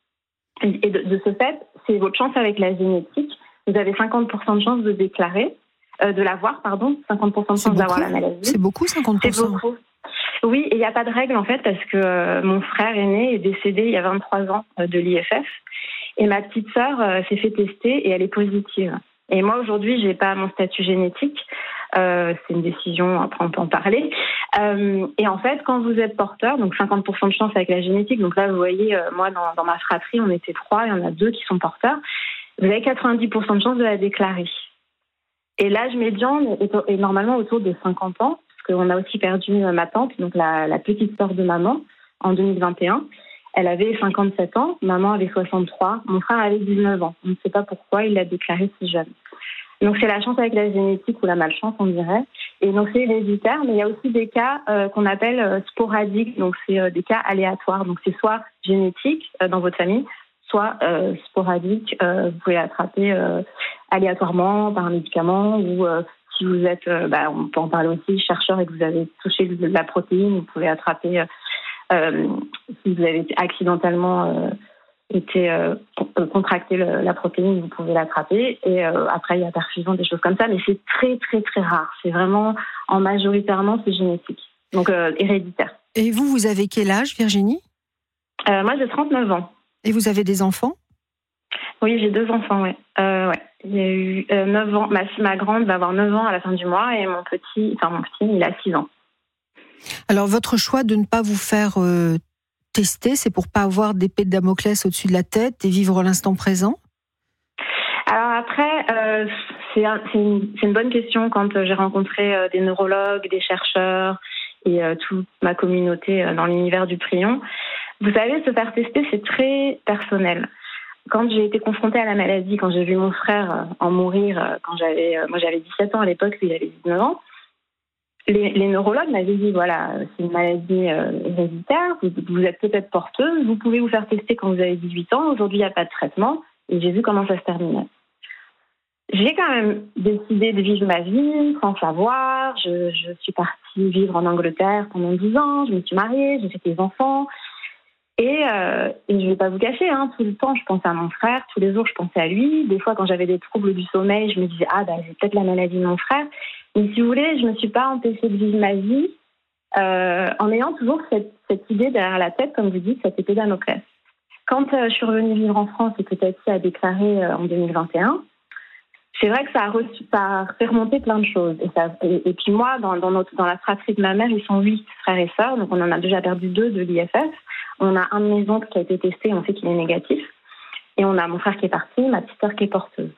Et de, de ce fait, c'est votre chance avec la génétique. Vous avez cinquante pour cent de chance de déclarer, euh, de l'avoir, pardon, cinquante pour cent de chance d'avoir la maladie. C'est beaucoup, cinquante pour cent. C'est beaucoup. Oui, et il n'y a pas de règle en fait parce que euh, mon frère aîné est décédé il y a vingt-trois ans euh, de l'I F F et ma petite sœur euh, s'est fait tester et elle est positive. Et moi aujourd'hui, j'ai pas mon statut génétique, euh, c'est une décision, après on peut en parler. Euh, et en fait, quand vous êtes porteur, donc cinquante pour cent de chance avec la génétique, donc là vous voyez, euh, moi dans, dans ma fratrie, on était trois, il y en a deux qui sont porteurs, vous avez quatre-vingt-dix pour cent de chance de la déclarer. Et l'âge médian est, est normalement autour de cinquante ans. On a aussi perdu ma tante, donc la, la petite sœur de maman, en deux mille vingt et un. Elle avait cinquante-sept ans, maman avait soixante-trois, mon frère avait dix-neuf ans. On ne sait pas pourquoi il l'a déclaré si jeune. Donc c'est la chance avec la génétique ou la malchance, on dirait. Et donc c'est héréditaire, mais il y a aussi des cas euh, qu'on appelle euh, sporadiques, donc c'est euh, des cas aléatoires. Donc c'est soit génétique euh, dans votre famille, soit euh, sporadique, euh, vous pouvez l'attraper euh, aléatoirement par un médicament ou euh, si vous êtes, euh, bah, on peut en parler aussi, chercheur et que vous avez touché de la protéine, vous pouvez attraper, euh, euh, si vous avez accidentellement euh, été euh, contracté le, la protéine, vous pouvez l'attraper. Et euh, après, il y a perfusion, des choses comme ça, mais c'est très, très, très rare. C'est vraiment, en majoritairement, c'est génétique, donc euh, héréditaire. Et vous, vous avez quel âge, Virginie ? euh, Moi, j'ai trente-neuf ans. Et vous avez des enfants ? Oui, j'ai deux enfants, ouais. Euh, ouais. Il y a eu euh, neuf ans. Ma, ma grande va avoir neuf ans à la fin du mois et mon petit, enfin mon petit, il a six ans. Alors, votre choix de ne pas vous faire euh, tester, c'est pour pas avoir d'épée de Damoclès au-dessus de la tête et vivre l'instant présent ? Alors après, euh, c'est, un, c'est, une, c'est une bonne question. Quand j'ai rencontré euh, des neurologues, des chercheurs et euh, toute ma communauté euh, dans l'univers du prion, vous savez, se faire tester, c'est très personnel. Quand j'ai été confrontée à la maladie, quand j'ai vu mon frère euh, en mourir, euh, quand j'avais, euh, moi j'avais dix-sept ans à l'époque, lui il avait dix-neuf ans, les, les neurologues m'avaient dit, voilà, c'est une maladie euh, héréditaire, vous, vous êtes peut-être porteuse, vous pouvez vous faire tester quand vous avez dix-huit ans, aujourd'hui il n'y a pas de traitement, et j'ai vu comment ça se terminait. J'ai quand même décidé de vivre ma vie sans savoir, je, je suis partie vivre en Angleterre pendant dix ans, je me suis mariée, j'ai fait des enfants. Et, euh, et je ne vais pas vous cacher, hein, tout le temps, je pensais à mon frère, tous les jours, je pensais à lui. Des fois, quand j'avais des troubles du sommeil, je me disais « Ah, bah, j'ai peut-être la maladie de mon frère ». Mais si vous voulez, je ne me suis pas empêchée de vivre ma vie euh, en ayant toujours cette, cette idée derrière la tête, comme vous dites, cette épée de Damoclès. Quand euh, je suis revenue vivre en France et que Tati a déclaré euh, en deux mille vingt et un, c'est vrai que ça a, reçu, ça a fait remonter plein de choses. Et, ça, et, et puis moi, dans, dans, notre, dans la fratrie de ma mère, ils sont huit frères et sœurs, donc on en a déjà perdu deux de l'I F F. On a un de mes oncles qui a été testé, on sait qu'il est négatif. Et on a mon frère qui est parti, ma petite sœur qui est porteuse.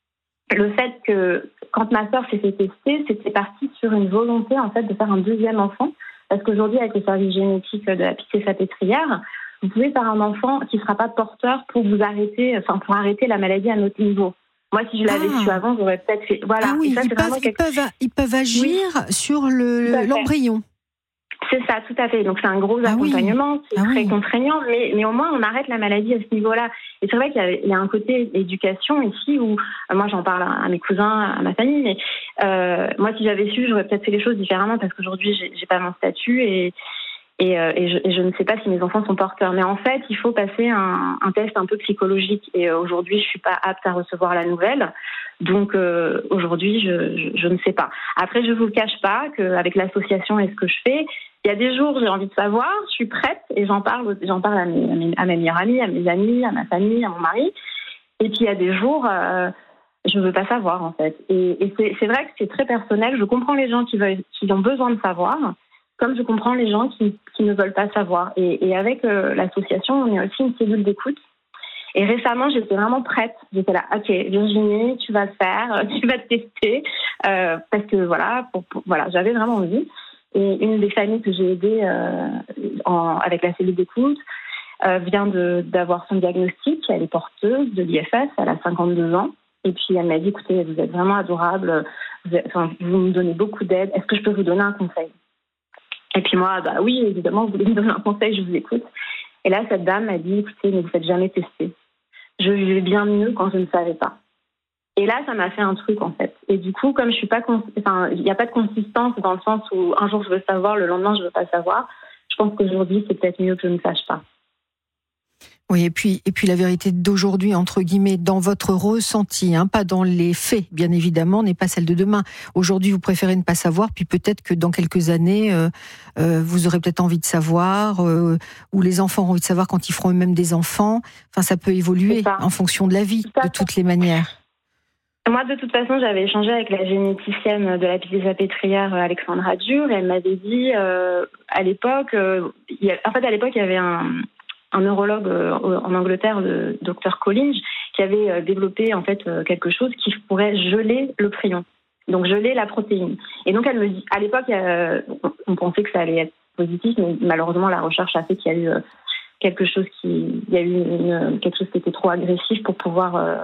Le fait que, quand ma sœur s'est fait tester, c'était parti sur une volonté, en fait, de faire un deuxième enfant. Parce qu'aujourd'hui, avec le service génétique de la Pitié-Salpêtrière, vous pouvez faire un enfant qui ne sera pas porteur pour vous arrêter, enfin, pour arrêter la maladie à notre niveau. Moi, si je l'avais ah. su avant, j'aurais peut-être fait, voilà. Ah oui, ça, ils, peuvent, quelque... ils, peuvent, ils peuvent agir oui. sur le, l'embryon. C'est ça, tout à fait. Donc, c'est un gros ah accompagnement, oui. c'est ah très oui. contraignant, mais, mais au moins, on arrête la maladie à ce niveau-là. Et c'est vrai qu'il y a, il y a un côté éducation ici où, euh, moi, j'en parle à, à mes cousins, à ma famille, mais euh, moi, si j'avais su, j'aurais peut-être fait les choses différemment parce qu'aujourd'hui, j'ai, j'ai pas mon statut et, et, euh, et, je, et je ne sais pas si mes enfants sont porteurs. Mais en fait, il faut passer un, un test un peu psychologique. Et euh, aujourd'hui, je suis pas apte à recevoir la nouvelle. Donc euh, aujourd'hui, je, je, je ne sais pas. Après, je vous le cache pas qu'avec l'association et ce que je fais, il y a des jours, j'ai envie de savoir, je suis prête et j'en parle, j'en parle à mes, à mes, à mes meilleurs amis, à mes amis, à ma famille, à mon mari. Et puis il y a des jours, euh, je veux pas savoir en fait. Et, et c'est, c'est vrai que c'est très personnel. Je comprends les gens qui veulent, qui ont besoin de savoir, comme je comprends les gens qui, qui ne veulent pas savoir. Et, et avec euh, l'association, on est aussi une cellule d'écoute. Et récemment, j'étais vraiment prête. J'étais là, ok, Virginie, tu vas le faire, tu vas te tester, euh, parce que voilà, pour, pour, voilà, j'avais vraiment envie. Et une des familles que j'ai aidées euh, en, avec la cellule d'écoute euh, vient de, d'avoir son diagnostic. Elle est porteuse de l'I F S, elle a cinquante-deux ans. Et puis elle m'a dit, écoutez, vous êtes vraiment adorable, vous, êtes, enfin, vous me donnez beaucoup d'aide, est-ce que je peux vous donner un conseil ? Et puis moi, bah oui, évidemment, vous voulez me donner un conseil, je vous écoute. Et là, cette dame m'a dit, écoutez, ne vous faites jamais tester. Je vivais bien mieux quand je ne savais pas. Et là, ça m'a fait un truc, en fait. Et du coup, comme je suis pas, cons... enfin, il n'y a pas de consistance dans le sens où un jour je veux savoir, le lendemain je veux pas savoir. Je pense qu'aujourd'hui, c'est peut-être mieux que je ne sache pas. Oui, et puis, et puis la vérité d'aujourd'hui, entre guillemets, dans votre ressenti, hein, pas dans les faits, bien évidemment, n'est pas celle de demain. Aujourd'hui, vous préférez ne pas savoir, puis peut-être que dans quelques années, euh, euh, vous aurez peut-être envie de savoir, euh, ou les enfants auront envie de savoir quand ils feront eux-mêmes des enfants. Enfin, ça peut évoluer en fonction de la vie, de toutes les manières. Moi, de toute façon, j'avais échangé avec la généticienne de la Pitié-Salpêtrière, Alexandra Dur, et elle m'avait dit, euh, à l'époque, euh, y a, en fait, à l'époque, il y avait un... un neurologue en Angleterre, le docteur Collins, qui avait développé en fait quelque chose qui pourrait geler le prion, donc geler la protéine. Et donc elle me dit, à l'époque, on pensait que ça allait être positif, mais malheureusement la recherche a fait qu'il y a eu quelque chose qui, il y a eu une, quelque chose qui était trop agressif pour pouvoir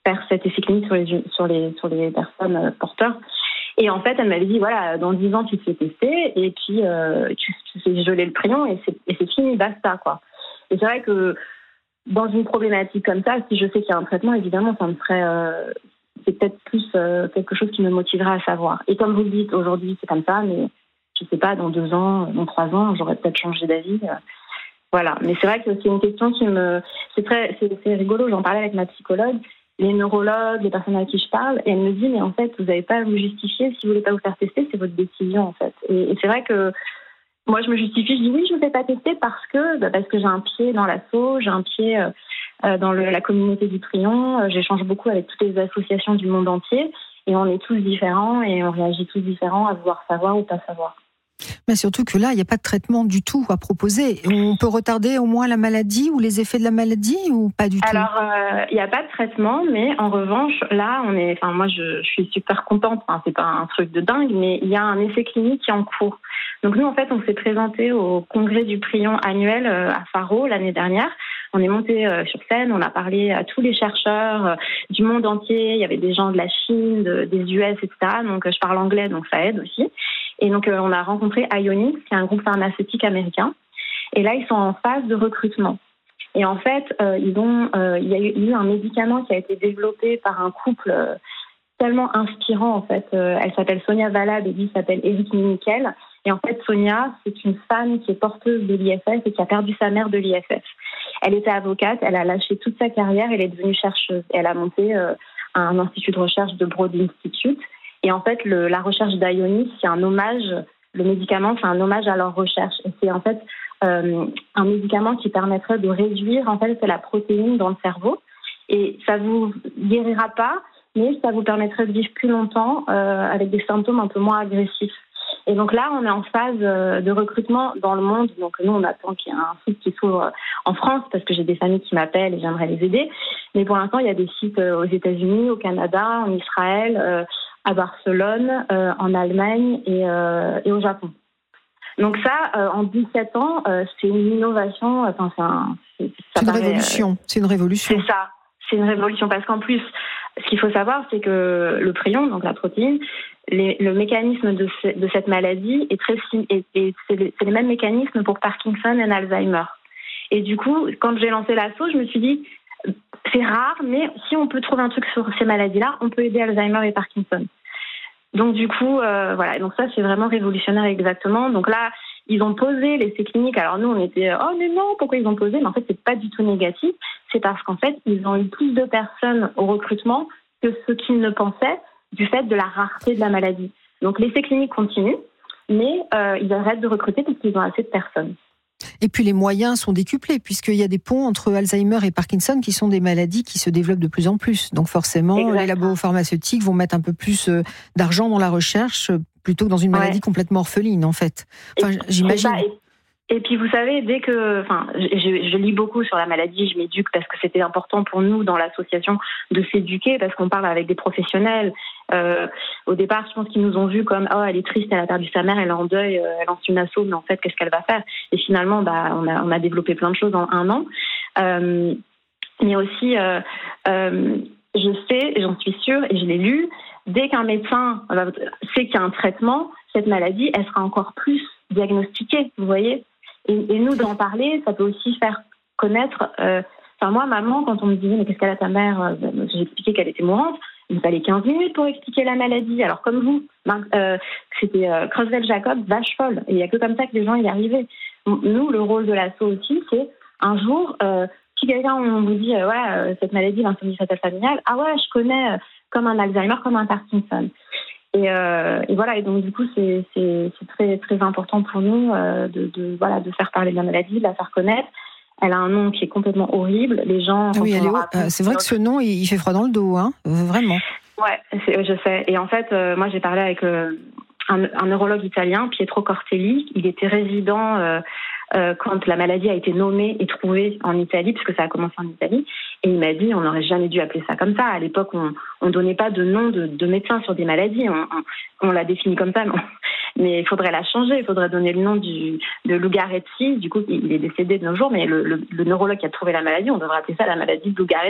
faire cet essai clinique sur les, sur les, sur les personnes porteurs. Et en fait, elle m'avait dit, voilà, dans dix ans, tu te fais tester et puis euh, tu, tu fais geler le prion et c'est, et c'est fini, basta, quoi. Et c'est vrai que dans une problématique comme ça, si je sais qu'il y a un traitement, évidemment, ça me ferait... Euh, c'est peut-être plus euh, quelque chose qui me motiverait à savoir. Et comme vous le dites, aujourd'hui, c'est comme ça, mais je sais pas, dans deux ans, dans trois ans, j'aurais peut-être changé d'avis. Euh, voilà. Mais c'est vrai que c'est une question qui me... C'est très, c'est, c'est rigolo, j'en parlais avec ma psychologue, les neurologues, les personnes à qui je parle, et elle me dit, mais en fait, vous n'avez pas à vous justifier. Si vous voulez pas vous faire tester, c'est votre décision, en fait. Et, et c'est vrai que moi, je me justifie, je dis oui, je ne me fais pas tester parce que, bah, parce que j'ai un pied dans l'asso, j'ai un pied euh, dans le, la communauté du Prion, euh, j'échange beaucoup avec toutes les associations du monde entier, et on est tous différents, et on réagit tous différents à vouloir savoir ou pas savoir. Mais surtout que là, il n'y a pas de traitement du tout à proposer. On peut retarder au moins la maladie ou les effets de la maladie ou pas du tout? Alors, euh, il n'y a pas de traitement, mais en revanche, là, on est. Enfin, moi, je, je suis super contente. Enfin, c'est pas un truc de dingue, mais il y a un essai clinique qui est en cours. Donc nous, en fait, on s'est présenté au congrès du Prion annuel euh, à Faro l'année dernière. On est monté euh, sur scène, on a parlé à tous les chercheurs euh, du monde entier. Il y avait des gens de la Chine, de, des U S, et cetera. Donc, euh, je parle anglais, donc ça aide aussi. Et donc, euh, on a rencontré Ionix, qui est un groupe pharmaceutique américain. Et là, ils sont en phase de recrutement. Et en fait, euh, ils ont, euh, il y a eu un médicament qui a été développé par un couple euh, tellement inspirant, en fait. Euh, elle s'appelle Sonia Valade et lui s'appelle Eric Minikel. Et en fait, Sonia, c'est une femme qui est porteuse de l'I F F et qui a perdu sa mère de l'I F F. Elle était avocate, elle a lâché toute sa carrière, elle est devenue chercheuse. Elle a monté euh, un institut de recherche de Broad Institute. Et en fait, le, la recherche d'Ionix, c'est un hommage, le médicament, c'est un hommage à leur recherche. Et c'est en fait euh, un médicament qui permettrait de réduire, en fait, c'est la protéine dans le cerveau. Et ça vous guérira pas, mais ça vous permettrait de vivre plus longtemps euh, avec des symptômes un peu moins agressifs. Et donc là, on est en phase de recrutement dans le monde. Donc nous, on attend qu'il y ait un site qui s'ouvre en France parce que j'ai des familles qui m'appellent et j'aimerais les aider. Mais pour l'instant, il y a des sites aux États-Unis, au Canada, en Israël, euh, à Barcelone, euh, en Allemagne et, euh, et au Japon. Donc ça, euh, en dix-sept ans, euh, c'est une innovation. Enfin, c'est, un, c'est, ça c'est une paraît, révolution. Euh, c'est une révolution. C'est ça. C'est une révolution parce qu'en plus, ce qu'il faut savoir, c'est que le prion, donc la protéine, les, le mécanisme de, ce, de cette maladie est très et, et c'est, les, c'est les mêmes mécanismes pour Parkinson et Alzheimer. Et du coup, quand j'ai lancé l'assaut, je me suis dit, c'est rare, mais si on peut trouver un truc sur ces maladies-là, on peut aider Alzheimer et Parkinson. Donc du coup, euh, voilà. Donc ça, c'est vraiment révolutionnaire exactement. Donc là, ils ont posé l'essai clinique. Alors nous, on était oh mais non, pourquoi ils ont posé? Mais en fait, c'est pas du tout négatif. C'est parce qu'en fait, ils ont eu plus de personnes au recrutement que ce qu'ils ne pensaient du fait de la rareté de la maladie. Donc l'essai clinique continue, mais euh, ils arrêtent de recruter parce qu'ils ont assez de personnes. Et puis les moyens sont décuplés puisqu'il y a des ponts entre Alzheimer et Parkinson qui sont des maladies qui se développent de plus en plus. Donc forcément, exactement, les labos pharmaceutiques vont mettre un peu plus d'argent dans la recherche plutôt que dans une maladie ouais. complètement orpheline en fait. Enfin, et, j'imagine. Et puis vous savez, dès que, enfin, je, je lis beaucoup sur la maladie, je m'éduque parce que c'était important pour nous dans l'association de s'éduquer parce qu'on parle avec des professionnels. Euh, au départ, je pense qu'ils nous ont vus comme oh elle est triste, elle a perdu sa mère, elle est en deuil, elle lance une asso, mais en fait qu'est-ce qu'elle va faire? Et finalement, bah on a on a développé plein de choses en un an. Euh, mais aussi, euh, euh, je sais, j'en suis sûre et je l'ai lu. Dès qu'un médecin sait qu'il y a un traitement, cette maladie, elle sera encore plus diagnostiquée. Vous voyez? Et, et nous, d'en parler, ça peut aussi faire connaître... Euh, enfin, moi, maman, quand on me disait « Mais qu'est-ce qu'elle a ta mère ?» euh, j'ai expliqué qu'elle était mourante. Il me fallait quinze minutes pour expliquer la maladie. Alors, comme vous, euh, c'était euh, Creutzfeldt-Jacob, vache folle. Et il n'y a que comme ça que les gens y arrivaient. Nous, le rôle de l'asso aussi, c'est un jour, euh, si quelqu'un, on vous dit euh, « Ouais, euh, cette maladie, l'insomnie fatale familiale, ah ouais, je connais euh, comme un Alzheimer, comme un Parkinson. » Et, euh, et voilà, et donc du coup, c'est, c'est, c'est très, très important pour nous euh, de, de, voilà, de faire parler de la maladie, de la faire connaître. Elle a un nom qui est complètement horrible. Les gens. Oui, elle est, euh, c'est vrai que ce nom, il fait froid dans le dos, hein, vraiment. Ouais, c'est, je sais. Et en fait, euh, moi, j'ai parlé avec euh, un, un neurologue italien, Pietro Cortelli. Il était résident euh, euh, quand la maladie a été nommée et trouvée en Italie, puisque ça a commencé en Italie. Et il m'a dit, on n'aurait jamais dû appeler ça comme ça. À l'époque, on on donnait pas de nom de, de médecin sur des maladies. On, on, on l'a défini comme ça, non. Mais il faudrait la changer. Il faudrait donner le nom du, de Lugaretti. Du coup, il est décédé de nos jours, mais le, le, le neurologue qui a trouvé la maladie, on devrait appeler ça la maladie de Lugaretti.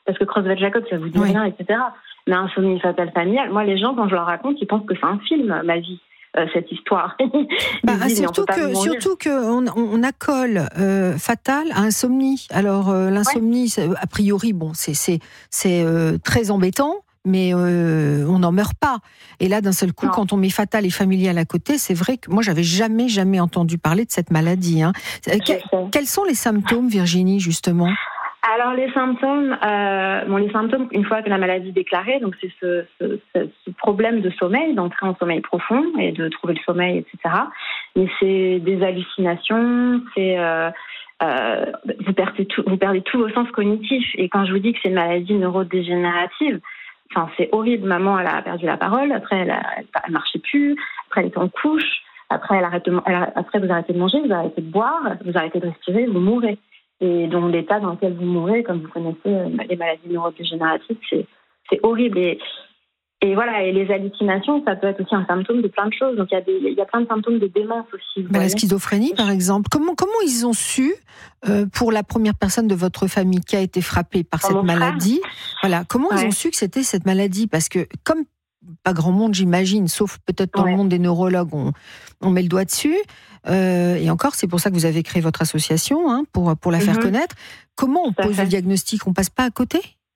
parce que Creutzfeldt-Jacob, ça vous dit oui. rien, et cetera. Mais insomnie fatale familiale, moi, les gens, quand je leur raconte, ils pensent que c'est un film, ma vie. Euh, cette histoire. bah, disent, surtout, que, surtout qu'on on accole euh, fatal à insomnie. Alors euh, l'insomnie, ouais. a priori, bon, c'est, c'est, c'est euh, très embêtant, mais euh, on n'en meurt pas. Et là, d'un seul coup, non. quand on met fatal et familial à côté, c'est vrai que moi, j'avais jamais, jamais entendu parler de cette maladie. Hein. Que, quels sont les symptômes, Virginie, justement ? Alors les symptômes, euh, bon les symptômes une fois que la maladie est déclarée, donc c'est ce, ce, ce problème de sommeil, d'entrer en sommeil profond et de trouver le sommeil, et cetera. Mais c'est des hallucinations, c'est euh, euh, vous perdez tout, vous perdez tous vos sens cognitifs. Et quand je vous dis que c'est une maladie neurodégénérative, enfin c'est horrible. Maman elle a perdu la parole, après elle, a, elle marchait plus, après elle était en couche, après elle arrête de, elle, après vous arrêtez de manger, vous arrêtez de boire, vous arrêtez de respirer, vous mourrez. Et dans l'état dans lequel vous mourrez, comme vous connaissez les maladies neurodégénératives, c'est, c'est horrible. Et, et voilà, et les hallucinations, ça peut être aussi un symptôme de plein de choses. Donc il y a, des, il y a plein de symptômes de démence aussi. Ben, la schizophrénie, par exemple. Comment, comment ils ont su, euh, pour la première personne de votre famille qui a été frappée par cette maladie, voilà, comment ouais. ils ont su que c'était cette maladie ? Parce que comme pas grand monde, j'imagine, sauf peut-être dans ouais. le monde des neurologues, on, on met le doigt dessus. Euh, et encore, c'est pour ça que vous avez créé votre association, hein, pour, pour la faire mm-hmm. connaître. Comment on pose le diagnostic ? On passe pas à côté ?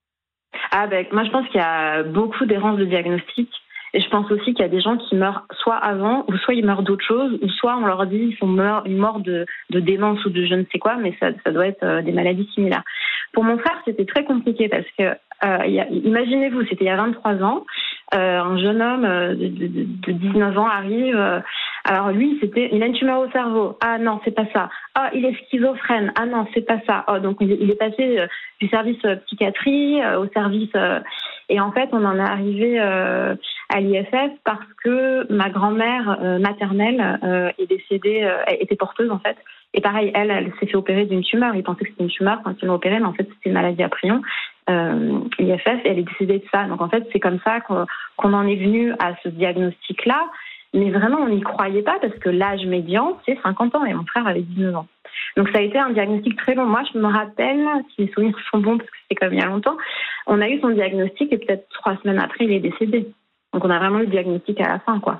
Ah ben, moi, je pense qu'il y a beaucoup d'errances de diagnostic. Et je pense aussi qu'il y a des gens qui meurent soit avant, ou soit ils meurent d'autre chose, ou soit on leur dit qu'ils sont morts, une mort de, de démence ou de je ne sais quoi, mais ça, ça doit être euh, des maladies similaires. Pour mon frère, c'était très compliqué parce que, euh, y a, imaginez-vous, c'était il y a vingt-trois ans, euh, un jeune homme euh, de, de, de dix-neuf ans arrive. Euh, alors lui, c'était, il a une tumeur au cerveau. Ah non, c'est pas ça. Ah, il est schizophrène. Ah non, c'est pas ça. Oh, donc il est passé euh, du service euh, psychiatrie euh, au service. Euh, et en fait, on en est arrivé euh, à l'I F F parce que ma grand-mère euh, maternelle euh, est décédée, euh, était porteuse en fait. Et pareil, elle, elle s'est fait opérer d'une tumeur. Ils pensaient que c'était une tumeur quand ils l'ont opérée, mais en fait, c'était une maladie à prion, euh, I F F, et elle est décédée de ça. Donc en fait, c'est comme ça qu'on, qu'on en est venu à ce diagnostic-là. Mais vraiment, on n'y croyait pas parce que l'âge médian, c'est cinquante ans et mon frère avait dix-neuf ans. Donc ça a été un diagnostic très long. Moi, je me rappelle, si les souvenirs sont bons, parce que c'était comme il y a longtemps, on a eu son diagnostic et peut-être trois semaines après, il est décédé. Donc on a vraiment eu le diagnostic à la fin, quoi.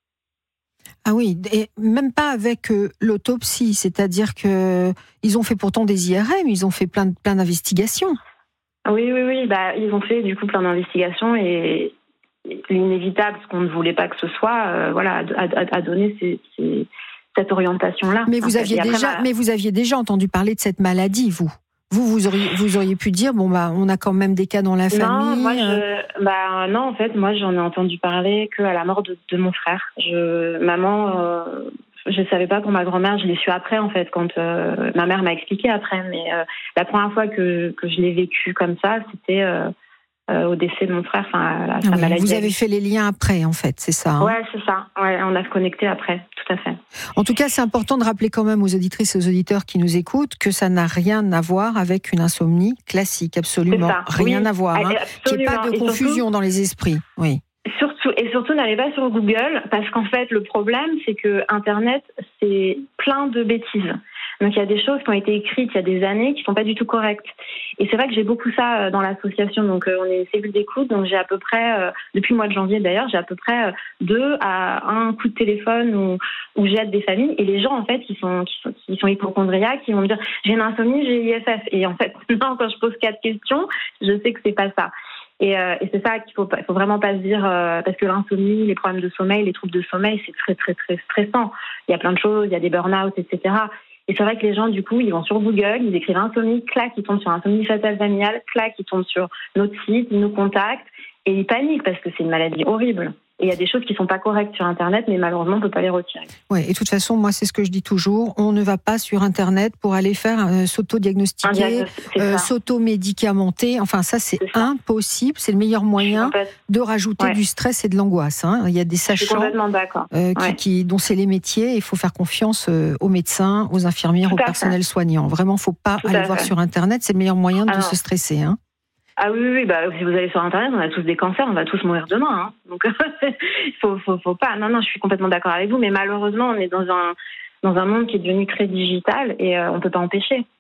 Ah oui, et même pas avec euh, l'autopsie, c'est-à-dire que ils ont fait pourtant des I R M, ils ont fait plein, plein d'investigations. Oui, oui, oui, bah, ils ont fait du coup plein d'investigations et l'inévitable, ce qu'on ne voulait pas que ce soit, euh, voilà, a, a, a donné ces, ces, cette orientation-là. Mais vous aviez après, déjà, ma... mais vous aviez déjà entendu parler de cette maladie, vous. Vous, vous auriez, vous auriez pu dire, bon bah, on a quand même des cas dans la non, famille. Moi, je, bah non, en fait, moi, j'en ai entendu parler qu'à la mort de, de mon frère. Je, maman, euh, je savais pas pour ma grand-mère, je l'ai su après, en fait, quand euh, ma mère m'a expliqué après. Mais euh, la première fois que que je l'ai vécu comme ça, c'était euh, euh, au décès de mon frère, enfin, la, sa oui, maladie. Vous avez fait les liens après, en fait, c'est ça. Hein ouais, c'est ça. Ouais, on a se connecté après, tout à fait. En tout cas, c'est important de rappeler quand même aux auditrices et aux auditeurs qui nous écoutent que ça n'a rien à voir avec une insomnie classique, absolument rien oui, à voir. Hein. Qu'il n'y ait pas de et confusion surtout, dans les esprits. Oui. Surtout, et surtout, n'allez pas sur Google, parce qu'en fait, le problème, c'est que Internet, c'est plein de bêtises. Donc, il y a des choses qui ont été écrites il y a des années qui ne sont pas du tout correctes. Et c'est vrai que j'ai beaucoup ça dans l'association. Donc, euh, on est une cellule d'écoute. Donc, j'ai à peu près, euh, depuis le mois de janvier d'ailleurs, j'ai à peu près euh, deux à un coup de téléphone où, où j'aide des familles. Et les gens, en fait, qui sont, qui sont, qui sont hypocondriaques, qui vont me dire « j'ai une insomnie, j'ai I F F ». Et en fait, non, quand je pose quatre questions, je sais que c'est pas ça. Et, euh, et c'est ça qu'il faut, il faut vraiment pas se dire, euh, parce que l'insomnie, les problèmes de sommeil, les troubles de sommeil, c'est très, très, très stressant. Il y a plein de choses, il y a des burn-out, et cetera. Et c'est vrai que les gens, du coup, ils vont sur Google, ils écrivent insomnie, clac, ils tombent sur insomnie fatale familiale, clac, ils tombent sur notre site, ils nous contactent, et ils paniquent parce que c'est une maladie horrible. Et il y a des choses qui ne sont pas correctes sur Internet, mais malheureusement, on ne peut pas les retirer. Oui, et de toute façon, moi, c'est ce que je dis toujours, on ne va pas sur Internet pour aller faire euh, s'auto-diagnostiquer, euh, s'auto-médicamenter. Enfin, ça, c'est, c'est ça. impossible. C'est le meilleur moyen de rajouter ouais. du stress et de l'angoisse. Hein. Il y a des sachants euh, qui, ouais. qui, dont c'est les métiers. Il faut faire confiance euh, aux médecins, aux infirmières, Tout au personnel fait. soignant. Vraiment, il ne faut pas Tout aller voir fait. sur Internet. C'est le meilleur moyen de ah se stresser. Hein. Ah oui, oui, bah, si vous allez sur Internet, on a tous des cancers, on va tous mourir demain. Hein. Donc, il faut, faut, faut pas. Non, non, je suis complètement d'accord avec vous, mais malheureusement, on est dans un, dans un monde qui est devenu très digital et euh, on peut pas empêcher.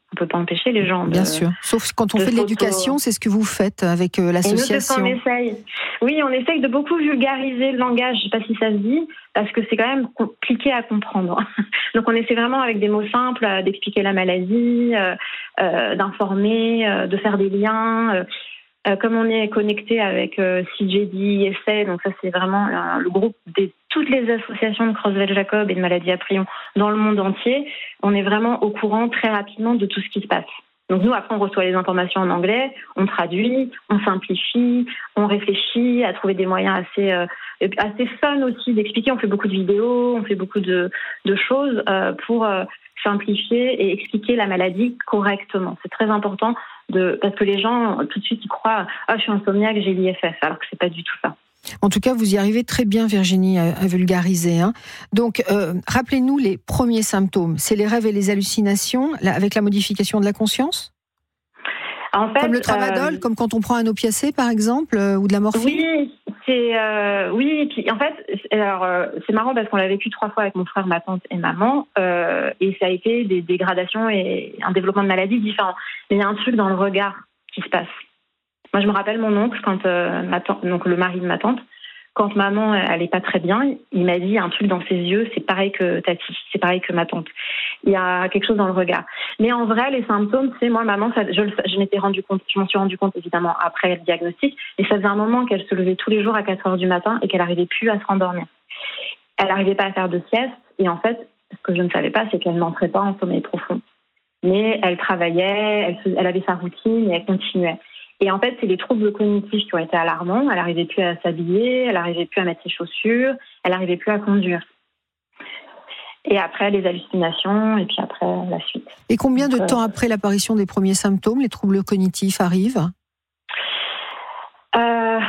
On peut pas empêcher les gens. De, Bien sûr. Sauf quand on fait de l'éducation, c'est ce que vous faites avec euh, l'association. Et nous, on essaye. Oui, on essaye de beaucoup vulgariser le langage. Je sais pas si ça se dit, parce que c'est quand même compliqué à comprendre. Donc, on essaie vraiment avec des mots simples euh, d'expliquer la maladie, euh, euh, d'informer, euh, de faire des liens. Euh, euh, comme on est connecté avec euh, C J D, I S A, donc ça c'est vraiment euh, le groupe des toutes les associations de Creutzfeldt-Jacob et de maladies à prions dans le monde entier, on est vraiment au courant très rapidement de tout ce qui se passe. Donc nous, après, on reçoit les informations en anglais, on traduit, on simplifie, on réfléchit à trouver des moyens assez euh, assez fun aussi d'expliquer. On fait beaucoup de vidéos, on fait beaucoup de, de choses euh, pour euh, simplifier et expliquer la maladie correctement. C'est très important de parce que les gens tout de suite ils croient ah je suis insomniaque, j'ai l'I F S, alors que c'est pas du tout ça. En tout cas, vous y arrivez très bien, Virginie, à, à vulgariser. Hein. Donc, euh, rappelez-nous les premiers symptômes. C'est les rêves et les hallucinations, là, avec la modification de la conscience ? En fait, comme le tramadol, euh, comme quand on prend un opiacé, par exemple, euh, ou de la morphine ? Oui, c'est euh, oui. Et puis, en fait, alors euh, c'est marrant parce qu'on l'a vécu trois fois avec mon frère, ma tante et maman, euh, et ça a été des dégradations et un développement de maladies différents. Mais il y a un truc dans le regard qui se passe. Moi, je me rappelle mon oncle, quand euh, ma tante, donc le mari de ma tante, quand maman elle est pas très bien, il m'a dit un truc dans ses yeux, c'est pareil que Tati, c'est pareil que ma tante. Il y a quelque chose dans le regard. Mais en vrai, les symptômes, c'est moi, maman, ça, je, je m'étais rendu compte, je m'en suis rendu compte évidemment après le diagnostic, et ça faisait un moment qu'elle se levait tous les jours à quatre heures du matin et qu'elle n'arrivait plus à se rendormir. Elle n'arrivait pas à faire de sieste, et en fait, ce que je ne savais pas, c'est qu'elle n'entrait pas en sommeil profond. Mais elle travaillait, elle, elle avait sa routine et elle continuait. Et en fait, c'est les troubles cognitifs qui ont été alarmants. Elle n'arrivait plus à s'habiller, elle n'arrivait plus à mettre ses chaussures, elle n'arrivait plus à conduire. Et après, les hallucinations, et puis après, la suite. Et combien de Donc, temps euh, après l'apparition des premiers symptômes, les troubles cognitifs arrivent ? euh,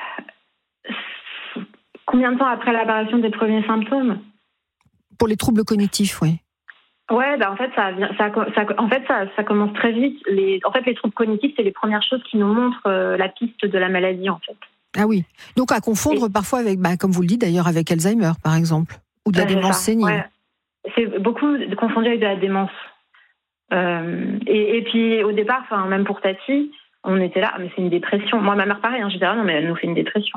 Combien de temps après l'apparition des premiers symptômes ? Pour les troubles cognitifs, oui. Ouais, bah en fait ça, ça, ça en fait ça, ça commence très vite. Les, en fait, les troubles cognitifs, c'est les premières choses qui nous montrent euh, la piste de la maladie, en fait. Ah oui. Donc à confondre Et... parfois avec, bah, comme vous le dites d'ailleurs, avec Alzheimer, par exemple, ou de la euh, démence sénile. Ouais. C'est beaucoup confondu avec de la démence. Euh, et, et puis au départ, enfin même pour Tati, on était là, mais c'est une dépression. Moi, ma mère, pareil, hein, je disais ah non, mais elle nous fait une dépression.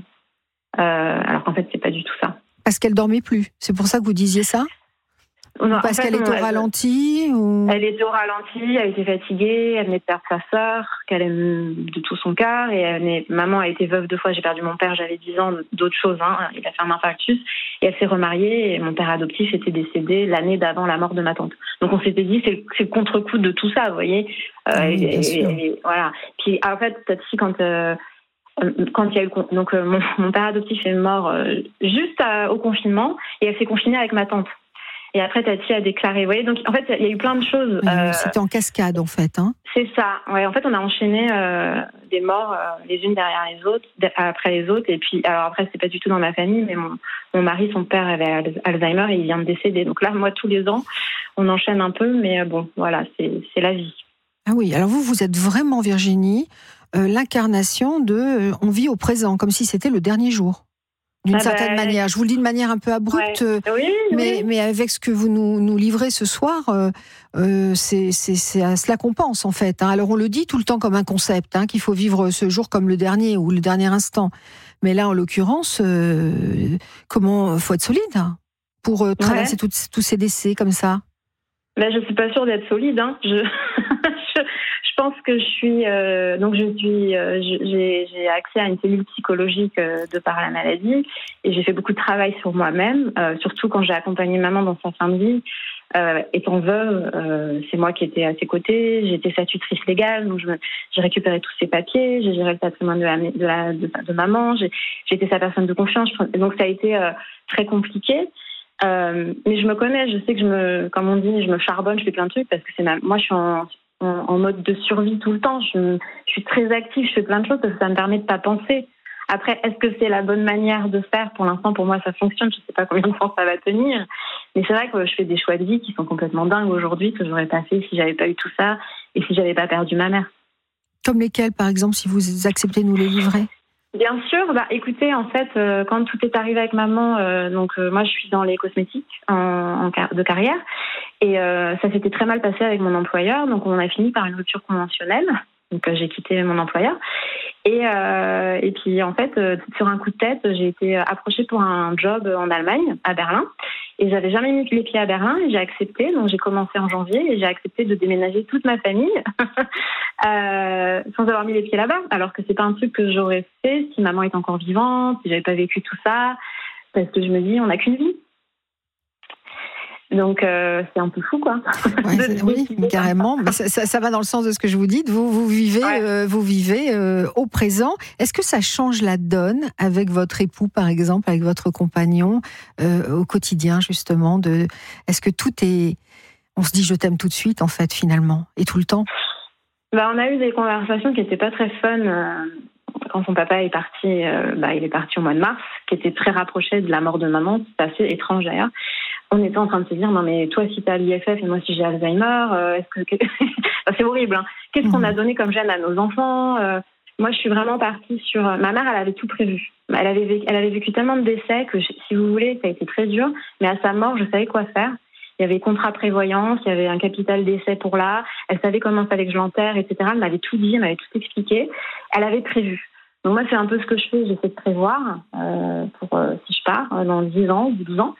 Euh, alors qu'en fait, c'est pas du tout ça. Parce qu'elle dormait plus. C'est pour ça que vous disiez ça ? Non, Parce en fait, qu'elle était au ralenti ou... Elle était au ralenti, elle était fatiguée, elle venait de perdre sa sœur, qu'elle aime de tout son cœur. Et elle est... maman a été veuve deux fois, j'ai perdu mon père, j'avais dix ans, d'autres choses. Hein. Il a fait un infarctus et elle s'est remariée. Et mon père adoptif était décédé l'année d'avant la mort de ma tante. Donc on s'était dit, c'est, c'est le contre-coup de tout ça, vous voyez. Euh, oui, et, et, et, voilà. Puis en fait, Tati, quand... Euh, quand il y a eu donc euh, mon, mon père adoptif est mort euh, juste à, au confinement et elle s'est confinée avec ma tante. Et après, Tati a déclaré. Vous voyez, donc en fait, il y a eu plein de choses. Oui, euh, c'était en cascade, en fait. Hein. C'est ça. Ouais, en fait, on a enchaîné euh, des morts euh, les unes derrière les autres, après les autres. Et puis, alors après, c'est pas du tout dans ma famille, mais mon, mon mari, son père avait Alzheimer et il vient de décéder. Donc là, moi, tous les ans, on enchaîne un peu, mais bon, voilà, c'est, c'est la vie. Ah oui. Alors vous, vous êtes vraiment, Virginie, euh, l'incarnation de euh, on vit au présent, comme si c'était le dernier jour. D'une ah certaine bah, manière. Je vous le dis de manière un peu abrupte, ouais. oui, mais, oui. mais avec ce que vous nous, nous livrez ce soir, euh, euh, c'est, c'est, c'est à cela qu'on pense, en fait. Hein. Alors, on le dit tout le temps comme un concept, hein, qu'il faut vivre ce jour comme le dernier ou le dernier instant. Mais là, en l'occurrence, euh, comment faut être solide hein, pour euh, traverser ouais. tout, tous ces décès comme ça. Ben, je suis pas sûre d'être solide. Hein. Je... je... Je pense que je suis euh, donc je suis euh, j'ai, j'ai accès à une cellule psychologique euh, de par la maladie et j'ai fait beaucoup de travail sur moi-même, euh, surtout quand j'ai accompagné maman dans sa fin de vie. Euh, étant veuve, euh, c'est moi qui étais à ses côtés, j'étais sa tutrice légale, donc je me, j'ai récupéré tous ses papiers, j'ai géré le patrimoine de, la, de, la, de, de maman, j'ai, j'étais sa personne de confiance, donc ça a été euh, très compliqué. Euh, mais je me connais, je sais que je me, comme on dit, je me charbonne, je fais plein de trucs parce que c'est ma, moi je suis en en mode de survie tout le temps. Je, je suis très active, je fais plein de choses parce que ça me permet de pas penser. Après, est-ce que c'est la bonne manière de faire ? Pour l'instant, pour moi, ça fonctionne. Je sais pas combien de temps ça va tenir. Mais c'est vrai que je fais des choix de vie qui sont complètement dingues aujourd'hui, que j'aurais pas fait si j'avais pas eu tout ça et si j'avais pas perdu ma mère. Comme lesquels, par exemple, si vous acceptez de nous les livrer ? Bien sûr, bah écoutez, en fait, euh, quand tout est arrivé avec maman, euh, donc euh, moi je suis dans les cosmétiques en, en car- de carrière, et euh, ça s'était très mal passé avec mon employeur, donc on a fini par une rupture conventionnelle. Donc euh, j'ai quitté mon employeur, et euh, et puis en fait, euh, sur un coup de tête, j'ai été approchée pour un job en Allemagne, à Berlin, et j'avais jamais mis les pieds à Berlin, et j'ai accepté. Donc j'ai commencé en janvier, et j'ai accepté de déménager toute ma famille euh, sans avoir mis les pieds là-bas, alors que c'est pas un truc que j'aurais fait si maman était encore vivante, si j'avais pas vécu tout ça, parce que je me dis on n'a qu'une vie. Donc euh, c'est un peu fou, quoi. Ouais, oui, carrément. Mais ça, ça, ça va dans le sens de ce que je vous dis. Vous, vous vivez, ouais. euh, vous vivez euh, au présent. Est-ce que ça change la donne avec votre époux, par exemple, avec votre compagnon, euh, au quotidien, justement de... Est-ce que tout est... On se dit je t'aime tout de suite, en fait, finalement, et tout le temps? Bah, on a eu des conversations qui n'étaient pas très fun. Euh... Quand son papa est parti, euh, bah, il est parti au mois de mars, qui était très rapproché de la mort de maman. C'est assez étrange d'ailleurs. On était en train de se dire, non mais toi si t'as l'I F F et moi si j'ai Alzheimer, euh, est-ce que c'est horrible, hein. Qu'est-ce qu'on a donné comme gène à nos enfants? euh, Moi je suis vraiment partie sur... Ma mère, elle avait tout prévu. Elle avait vécu, elle avait vécu tellement de décès que, si vous voulez, ça a été très dur. Mais à sa mort, je savais quoi faire. Il y avait contrat prévoyance, il y avait un capital décès pour là. Elle savait comment il fallait que je l'enterre, et cetera. Elle m'avait tout dit, elle m'avait tout expliqué. Elle avait prévu. Donc moi, c'est un peu ce que je fais. J'essaie de prévoir euh, pour euh, si je pars euh, dans dix ans ou douze ans.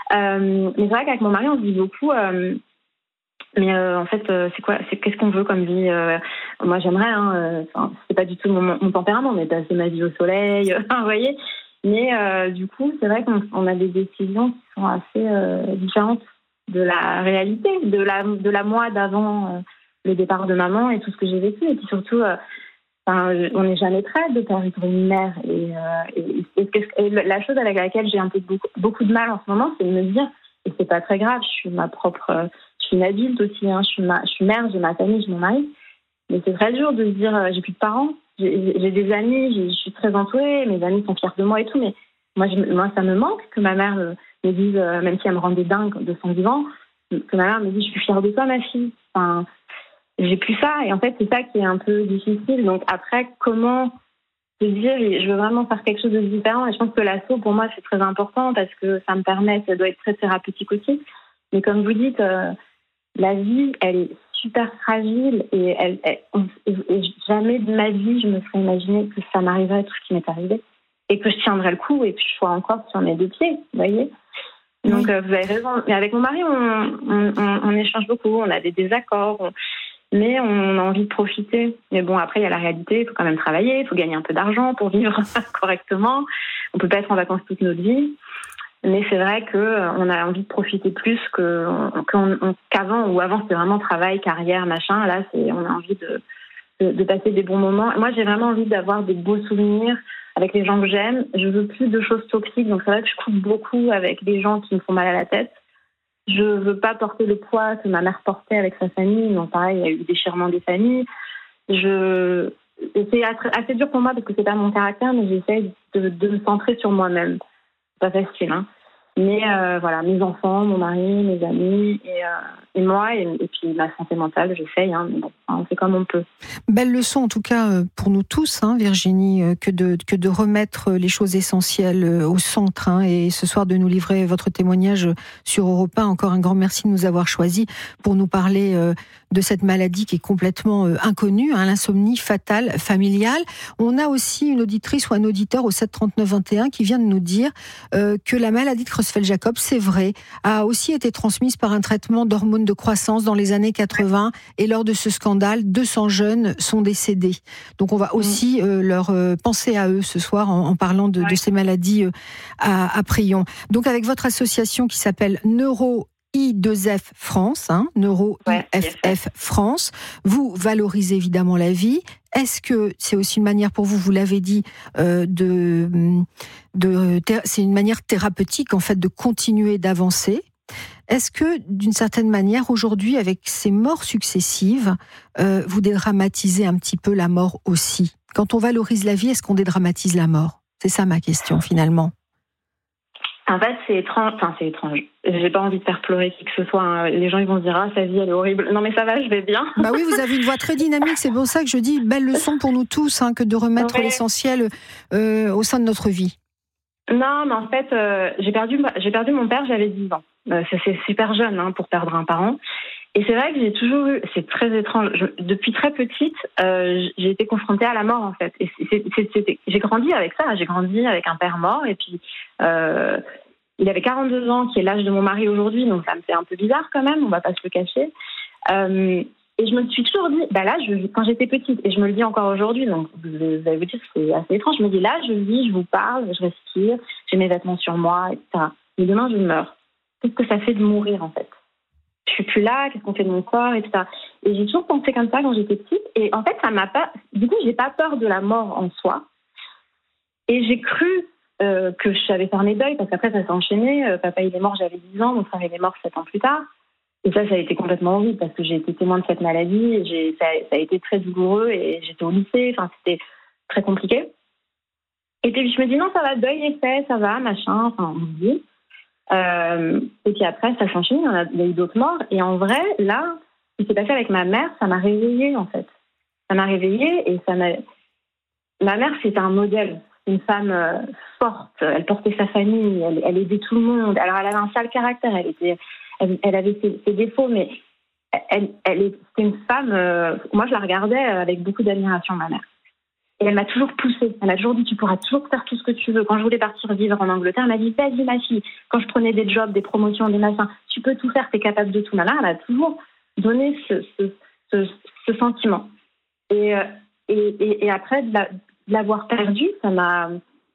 Euh, mais c'est vrai qu'avec mon mari, on se dit beaucoup. Euh, mais euh, en fait, euh, c'est quoi, c'est qu'est-ce qu'on veut comme vie? euh, Moi, j'aimerais. Hein, euh, c'est pas du tout mon, mon tempérament, mais passer ma vie au soleil. Euh, vous voyez. Mais euh, du coup, c'est vrai qu'on on a des décisions qui sont assez euh, différentes de la réalité, de la de la moi d'avant euh, le départ de maman et tout ce que j'ai vécu. Et puis surtout. Euh, Enfin, on n'est jamais prêt de perdre une mère. Et, euh, et, et, et la chose avec laquelle j'ai un peu beaucoup, beaucoup de mal en ce moment, c'est de me dire, et c'est pas très grave, je suis ma propre, je suis une adulte aussi, hein, je suis ma, je suis mère, j'ai ma famille, j'ai mon mari. Mais c'est très dur de se dire, j'ai plus de parents, j'ai, j'ai des amis, j'ai, je suis très entourée, mes amis sont fiers de moi et tout, mais moi, je, moi ça me manque que ma mère me dise, même si elle me rendait dingue de son vivant, que ma mère me dise, je suis fière de toi, ma fille. Enfin, j'ai plus ça, et en fait c'est ça qui est un peu difficile. Donc après, comment se dire, je veux vraiment faire quelque chose de différent, et je pense que l'assaut pour moi c'est très important parce que ça me permet, ça doit être très thérapeutique aussi. Mais comme vous dites, euh, la vie elle est super fragile, et, elle, elle, et jamais de ma vie je me serais imaginé que ça m'arriverait tout ce qui m'est arrivé, et que je tiendrais le coup et que je sois encore sur mes deux pieds, vous voyez. Donc oui. euh, vous avez raison. Mais avec mon mari on, on, on, on échange beaucoup, on a des désaccords. On, Mais on a envie de profiter. Mais bon, après, il y a la réalité. Il faut quand même travailler. Il faut gagner un peu d'argent pour vivre correctement. On ne peut pas être en vacances toute notre vie. Mais c'est vrai qu'on a envie de profiter plus que, qu'on, qu'avant. Ou avant, c'était vraiment travail, carrière, machin. Là, c'est, on a envie de, de, de passer des bons moments. Moi, j'ai vraiment envie d'avoir des beaux souvenirs avec les gens que j'aime. Je veux plus de choses toxiques. Donc, c'est vrai que je coupe beaucoup avec des gens qui me font mal à la tête. Je ne veux pas porter le poids que ma mère portait avec sa famille. Donc, pareil, il y a eu des déchirements des familles. Je... C'est assez dur pour moi parce que c'est pas mon caractère, mais j'essaie de, de me centrer sur moi-même. C'est pas facile, hein. Mais euh, voilà, mes enfants, mon mari, mes amis et, euh, et moi, et, et puis ma santé mentale, j'essaye, hein, mais bon, on fait comme on peut. Belle leçon en tout cas pour nous tous, hein, Virginie, que de, que de remettre les choses essentielles au centre, hein, et ce soir de nous livrer votre témoignage sur Europe un. Encore un grand merci de nous avoir choisis pour nous parler euh, de cette maladie qui est complètement euh, inconnue, hein, l'insomnie fatale familiale. On a aussi une auditrice ou un auditeur au sept trente-neuf vingt et un qui vient de nous dire euh, que la maladie de Creutzfeldt-Jacob, c'est vrai, a aussi été transmise par un traitement d'hormones de croissance dans les années quatre-vingts, et lors de ce scandale, deux cents jeunes sont décédés. Donc on va aussi euh, leur euh, penser à eux ce soir en, en parlant de, de ces maladies euh, à, à Prion. Donc avec votre association qui s'appelle Neuro I deux F France, hein, Neuro I F F France, vous valorisez évidemment la vie. Est-ce que c'est aussi une manière pour vous, vous l'avez dit, euh, de, de, c'est une manière thérapeutique en fait de continuer d'avancer? Est-ce que d'une certaine manière aujourd'hui, avec ces morts successives, euh, vous dédramatisez un petit peu la mort aussi? Quand on valorise la vie, est-ce qu'on dédramatise la mort? C'est ça ma question finalement. En fait, c'est étrange. Enfin, c'est étrange. J'ai pas envie de faire pleurer qui que ce soit. Hein. Les gens, ils vont se dire, ah, sa vie, elle est horrible. Non, mais ça va, je vais bien. Bah oui, vous avez une voix très dynamique. C'est pour ça que je dis, belle leçon pour nous tous, hein, que de remettre ouais. l'essentiel euh, au sein de notre vie. Non, mais en fait, euh, j'ai perdu, j'ai perdu mon père, j'avais dix ans. Euh, c'est, c'est super jeune hein, pour perdre un parent. Et c'est vrai que j'ai toujours eu, c'est très étrange, je, depuis très petite, euh, j'ai été confrontée à la mort en fait. Et c'est, c'est, c'était, j'ai grandi avec ça, j'ai grandi avec un père mort et puis euh, il avait quarante-deux ans, qui est l'âge de mon mari aujourd'hui, donc ça me fait un peu bizarre quand même, on va pas se le cacher. Euh, et je me suis toujours dit, bah là, je, quand j'étais petite, et je me le dis encore aujourd'hui, donc vous allez vous dire que c'est assez étrange, je me dis là, je vis, je vous parle, je respire, j'ai mes vêtements sur moi, et cetera. Mais demain, je meurs. Qu'est-ce que ça fait de mourir en fait ? Je suis plus là, qu'est-ce qu'on fait de mon corps, et cetera. Et j'ai toujours pensé comme ça quand j'étais petite. Et en fait, ça m'a pas. Du coup, j'ai pas peur de la mort en soi. Et j'ai cru euh, que j'avais fait un deuil, parce qu'après, ça s'est enchaîné. Euh, papa, il est mort, j'avais dix ans, mon frère, il est mort sept ans plus tard. Et ça, ça a été complètement horrible, parce que j'ai été témoin de cette maladie. Et j'ai, ça, ça a été très douloureux, et j'étais au lycée, enfin, c'était très compliqué. Et puis, je me dis, non, ça va, le deuil est fait, ça va, machin, enfin, on se dit. Euh, et puis après, ça s'enchaîne, il y, en a, il y a eu d'autres morts. Et en vrai, là, ce qui s'est passé avec ma mère, ça m'a réveillée, en fait. Ça m'a réveillée et ça m'a... Ma mère, c'était un modèle. Une femme euh, forte. Elle portait sa famille, elle, elle aidait tout le monde. Alors, elle avait un sale caractère. Elle, était, elle, elle avait ses, ses défauts, mais elle, elle, c'était une femme... Euh, moi, je la regardais avec beaucoup d'admiration, ma mère. Et elle m'a toujours poussée. Elle m'a toujours dit, tu pourras toujours faire tout ce que tu veux. Quand je voulais partir vivre en Angleterre, elle m'a dit, vas-y ma fille. Quand je prenais des jobs, des promotions, des machins, tu peux tout faire, t'es capable de tout. Ma mère, elle m'a toujours donné ce, ce, ce, ce sentiment. Et, et, et, et après, de, la, de l'avoir perdu, ça m'a...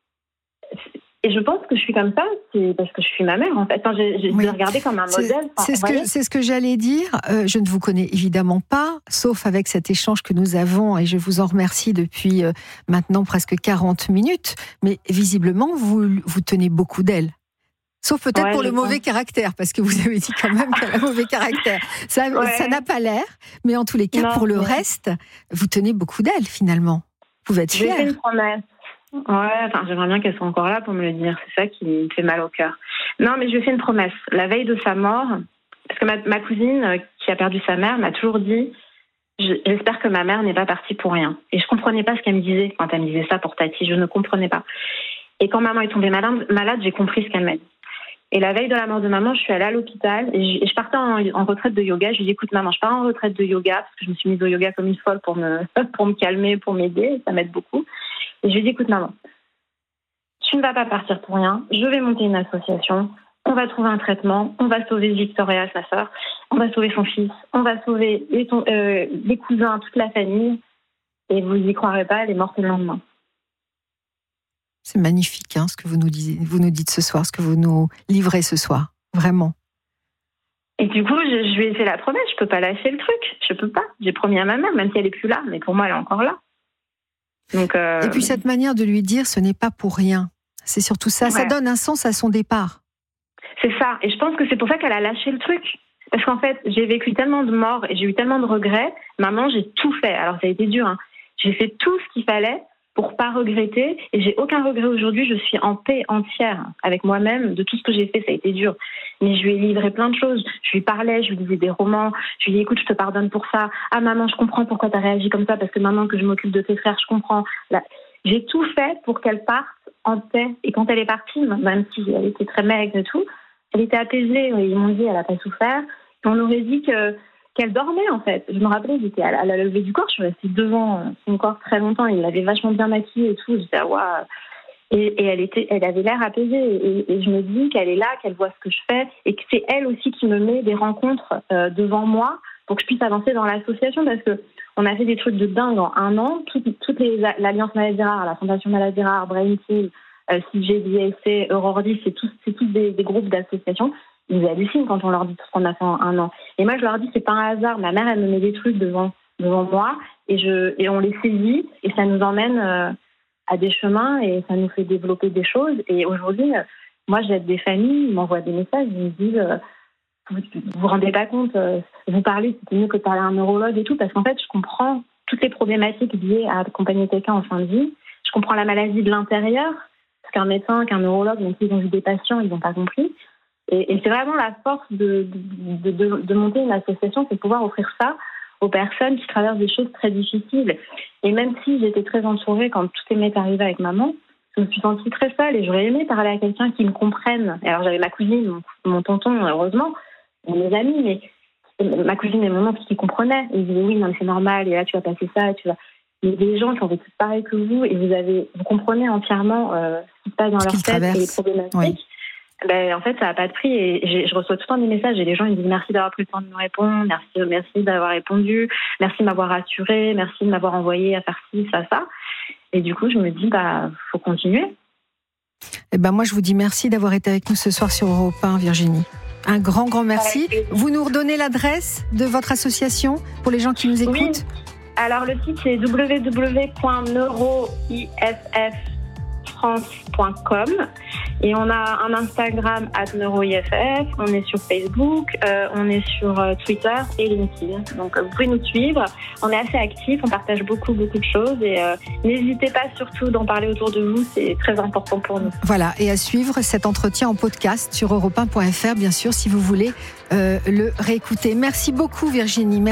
Et je pense que je suis comme ça, c'est parce que je suis ma mère, en fait. Enfin, j'ai, j'ai oui. regardé comme un modèle. C'est, c'est, ce que, c'est ce que j'allais dire. Euh, je ne vous connais évidemment pas, sauf avec cet échange que nous avons, et je vous en remercie depuis euh, maintenant presque quarante minutes. Mais visiblement, vous, vous tenez beaucoup d'elle. Sauf peut-être ouais, pour le pense. mauvais caractère, parce que vous avez dit quand même qu'elle a un mauvais caractère. Ça, ouais. ça n'a pas l'air, mais en tous les cas, non, pour le mais... reste, vous tenez beaucoup d'elle, finalement. Vous pouvez être fière. J'ai fait une promesse. Ouais, enfin, j'aimerais bien qu'elle soit encore là pour me le dire. C'est ça qui me fait mal au cœur. Non, mais je lui ai fait une promesse. La veille de sa mort, parce que ma, ma cousine, qui a perdu sa mère, m'a toujours dit « J'espère que ma mère n'est pas partie pour rien ». Et je comprenais pas ce qu'elle me disait quand elle me disait ça pour Tati. Je ne comprenais pas. Et quand maman est tombée malade, malade j'ai compris ce qu'elle m'a dit. Et la veille de la mort de maman, je suis allée à l'hôpital et je, et je partais en, en retraite de yoga. Je lui ai dit « Écoute, maman, je pars en retraite de yoga parce que je me suis mise au yoga comme une folle pour me, pour me calmer, pour m'aider. Ça m'aide beaucoup. » Et je lui ai dit, écoute maman, tu ne vas pas partir pour rien, je vais monter une association, on va trouver un traitement, on va sauver Victoria, sa sœur, on va sauver son fils, on va sauver les, ton, euh, les cousins, toute la famille, et vous n'y croirez pas, elle est morte le lendemain. C'est magnifique hein, ce que vous nous, dites, vous nous dites ce soir, ce que vous nous livrez ce soir, vraiment. Et du coup, je, je lui ai fait la promesse, je peux pas lâcher le truc, je peux pas. J'ai promis à ma mère, même si elle est plus là, mais pour moi, elle est encore là. Donc, euh... Et puis cette manière de lui dire, ce n'est pas pour rien. C'est surtout ça, ouais. Ça donne un sens à son départ. C'est ça, et je pense que c'est pour ça qu'elle a lâché le truc. Parce qu'en fait, j'ai vécu tellement de morts et j'ai eu tellement de regrets. Maman, j'ai tout fait. Alors ça a été dur, hein. J'ai fait tout ce qu'il fallait pour pas regretter, et j'ai aucun regret aujourd'hui. Je suis en paix entière avec moi-même de tout ce que j'ai fait. Ça a été dur, mais je lui ai livré plein de choses. Je lui parlais, je lui disais des romans. Je lui ai dit, écoute, je te pardonne pour ça. Ah maman, je comprends pourquoi tu as réagi comme ça, parce que maintenant que je m'occupe de tes frères, je comprends. Là, j'ai tout fait pour qu'elle parte en paix. Et quand elle est partie, même si elle était très maigre et tout, elle était apaisée. Ils m'ont dit, elle a pas souffert. Et on aurait dit que qu'elle dormait en fait. Je me rappelais, j'étais à la, à la levée du corps, je suis restée devant son corps très longtemps, il l'avait vachement bien maquillée et tout, j'étais waouh. Et, et elle était, elle avait l'air apaisée, et, et je me dis qu'elle est là, qu'elle voit ce que je fais, et que c'est elle aussi qui me met des rencontres euh, devant moi pour que je puisse avancer dans l'association, parce que on a fait des trucs de dingue en un an. Toutes, toutes les l'Alliance Maladies Rares, la Fondation Maladies Rares, Brain Team, euh, C G D A C, Eurordis, c'est tous, c'est tous des, des groupes d'associations. Ils hallucinent quand on leur dit tout ce qu'on a fait en un an. Et moi, je leur dis, c'est pas un hasard. Ma mère, elle me met des trucs devant, devant moi, et, je, et on les saisit, et ça nous emmène euh, à des chemins, et ça nous fait développer des choses. Et aujourd'hui, euh, moi, j'aide des familles, ils m'envoient des messages, ils me disent, euh, vous vous rendez pas compte, euh, vous parlez, c'était mieux que de parler à un neurologue et tout, parce qu'en fait, je comprends toutes les problématiques liées à accompagner quelqu'un en fin de vie. Je comprends la maladie de l'intérieur, parce qu'un médecin, qu'un neurologue, donc ils ont vu des patients, ils n'ont pas compris. Et, et c'est vraiment la force de, de, de, de monter une association, c'est de pouvoir offrir ça aux personnes qui traversent des choses très difficiles. Et même si j'étais très entourée quand tout m'est arrivé avec maman, je me suis sentie très seule et j'aurais aimé parler à quelqu'un qui me comprenne. Et alors j'avais ma cousine, mon, mon tonton, heureusement, mes amis, mais ma cousine et mon oncle qui comprenaient. Ils disaient oui, non, mais c'est normal, et là tu vas passer ça, et tu vas... Mais des gens qui ont vécu pareil que vous, et vous avez, vous comprenez entièrement euh, ce qui se passe dans leur tête et les problématiques. Oui. Ben, en fait, ça n'a pas de prix et je reçois tout le temps des messages et les gens ils me disent merci d'avoir pris le temps de me répondre, merci, merci d'avoir répondu, merci de m'avoir rassuré, merci de m'avoir envoyé à faire ci, ça, ça. Et du coup, je me dis, bah, faut continuer. Eh ben, moi, je vous dis merci d'avoir été avec nous ce soir sur Europe un, Virginie. Un grand, grand merci. Vous nous redonnez l'adresse de votre association pour les gens qui nous écoutent? Oui. Alors, le site, c'est w w w point neuro i f f france point com et on a un Instagram arobase neuroiff, on est sur Facebook, euh, on est sur euh, Twitter et LinkedIn. Donc, euh, vous pouvez nous suivre. On est assez actifs, on partage beaucoup, beaucoup de choses et euh, n'hésitez pas surtout d'en parler autour de vous, c'est très important pour nous. Voilà, et à suivre cet entretien en podcast sur europe un point f r, bien sûr, si vous voulez euh, le réécouter. Merci beaucoup, Virginie. Merci.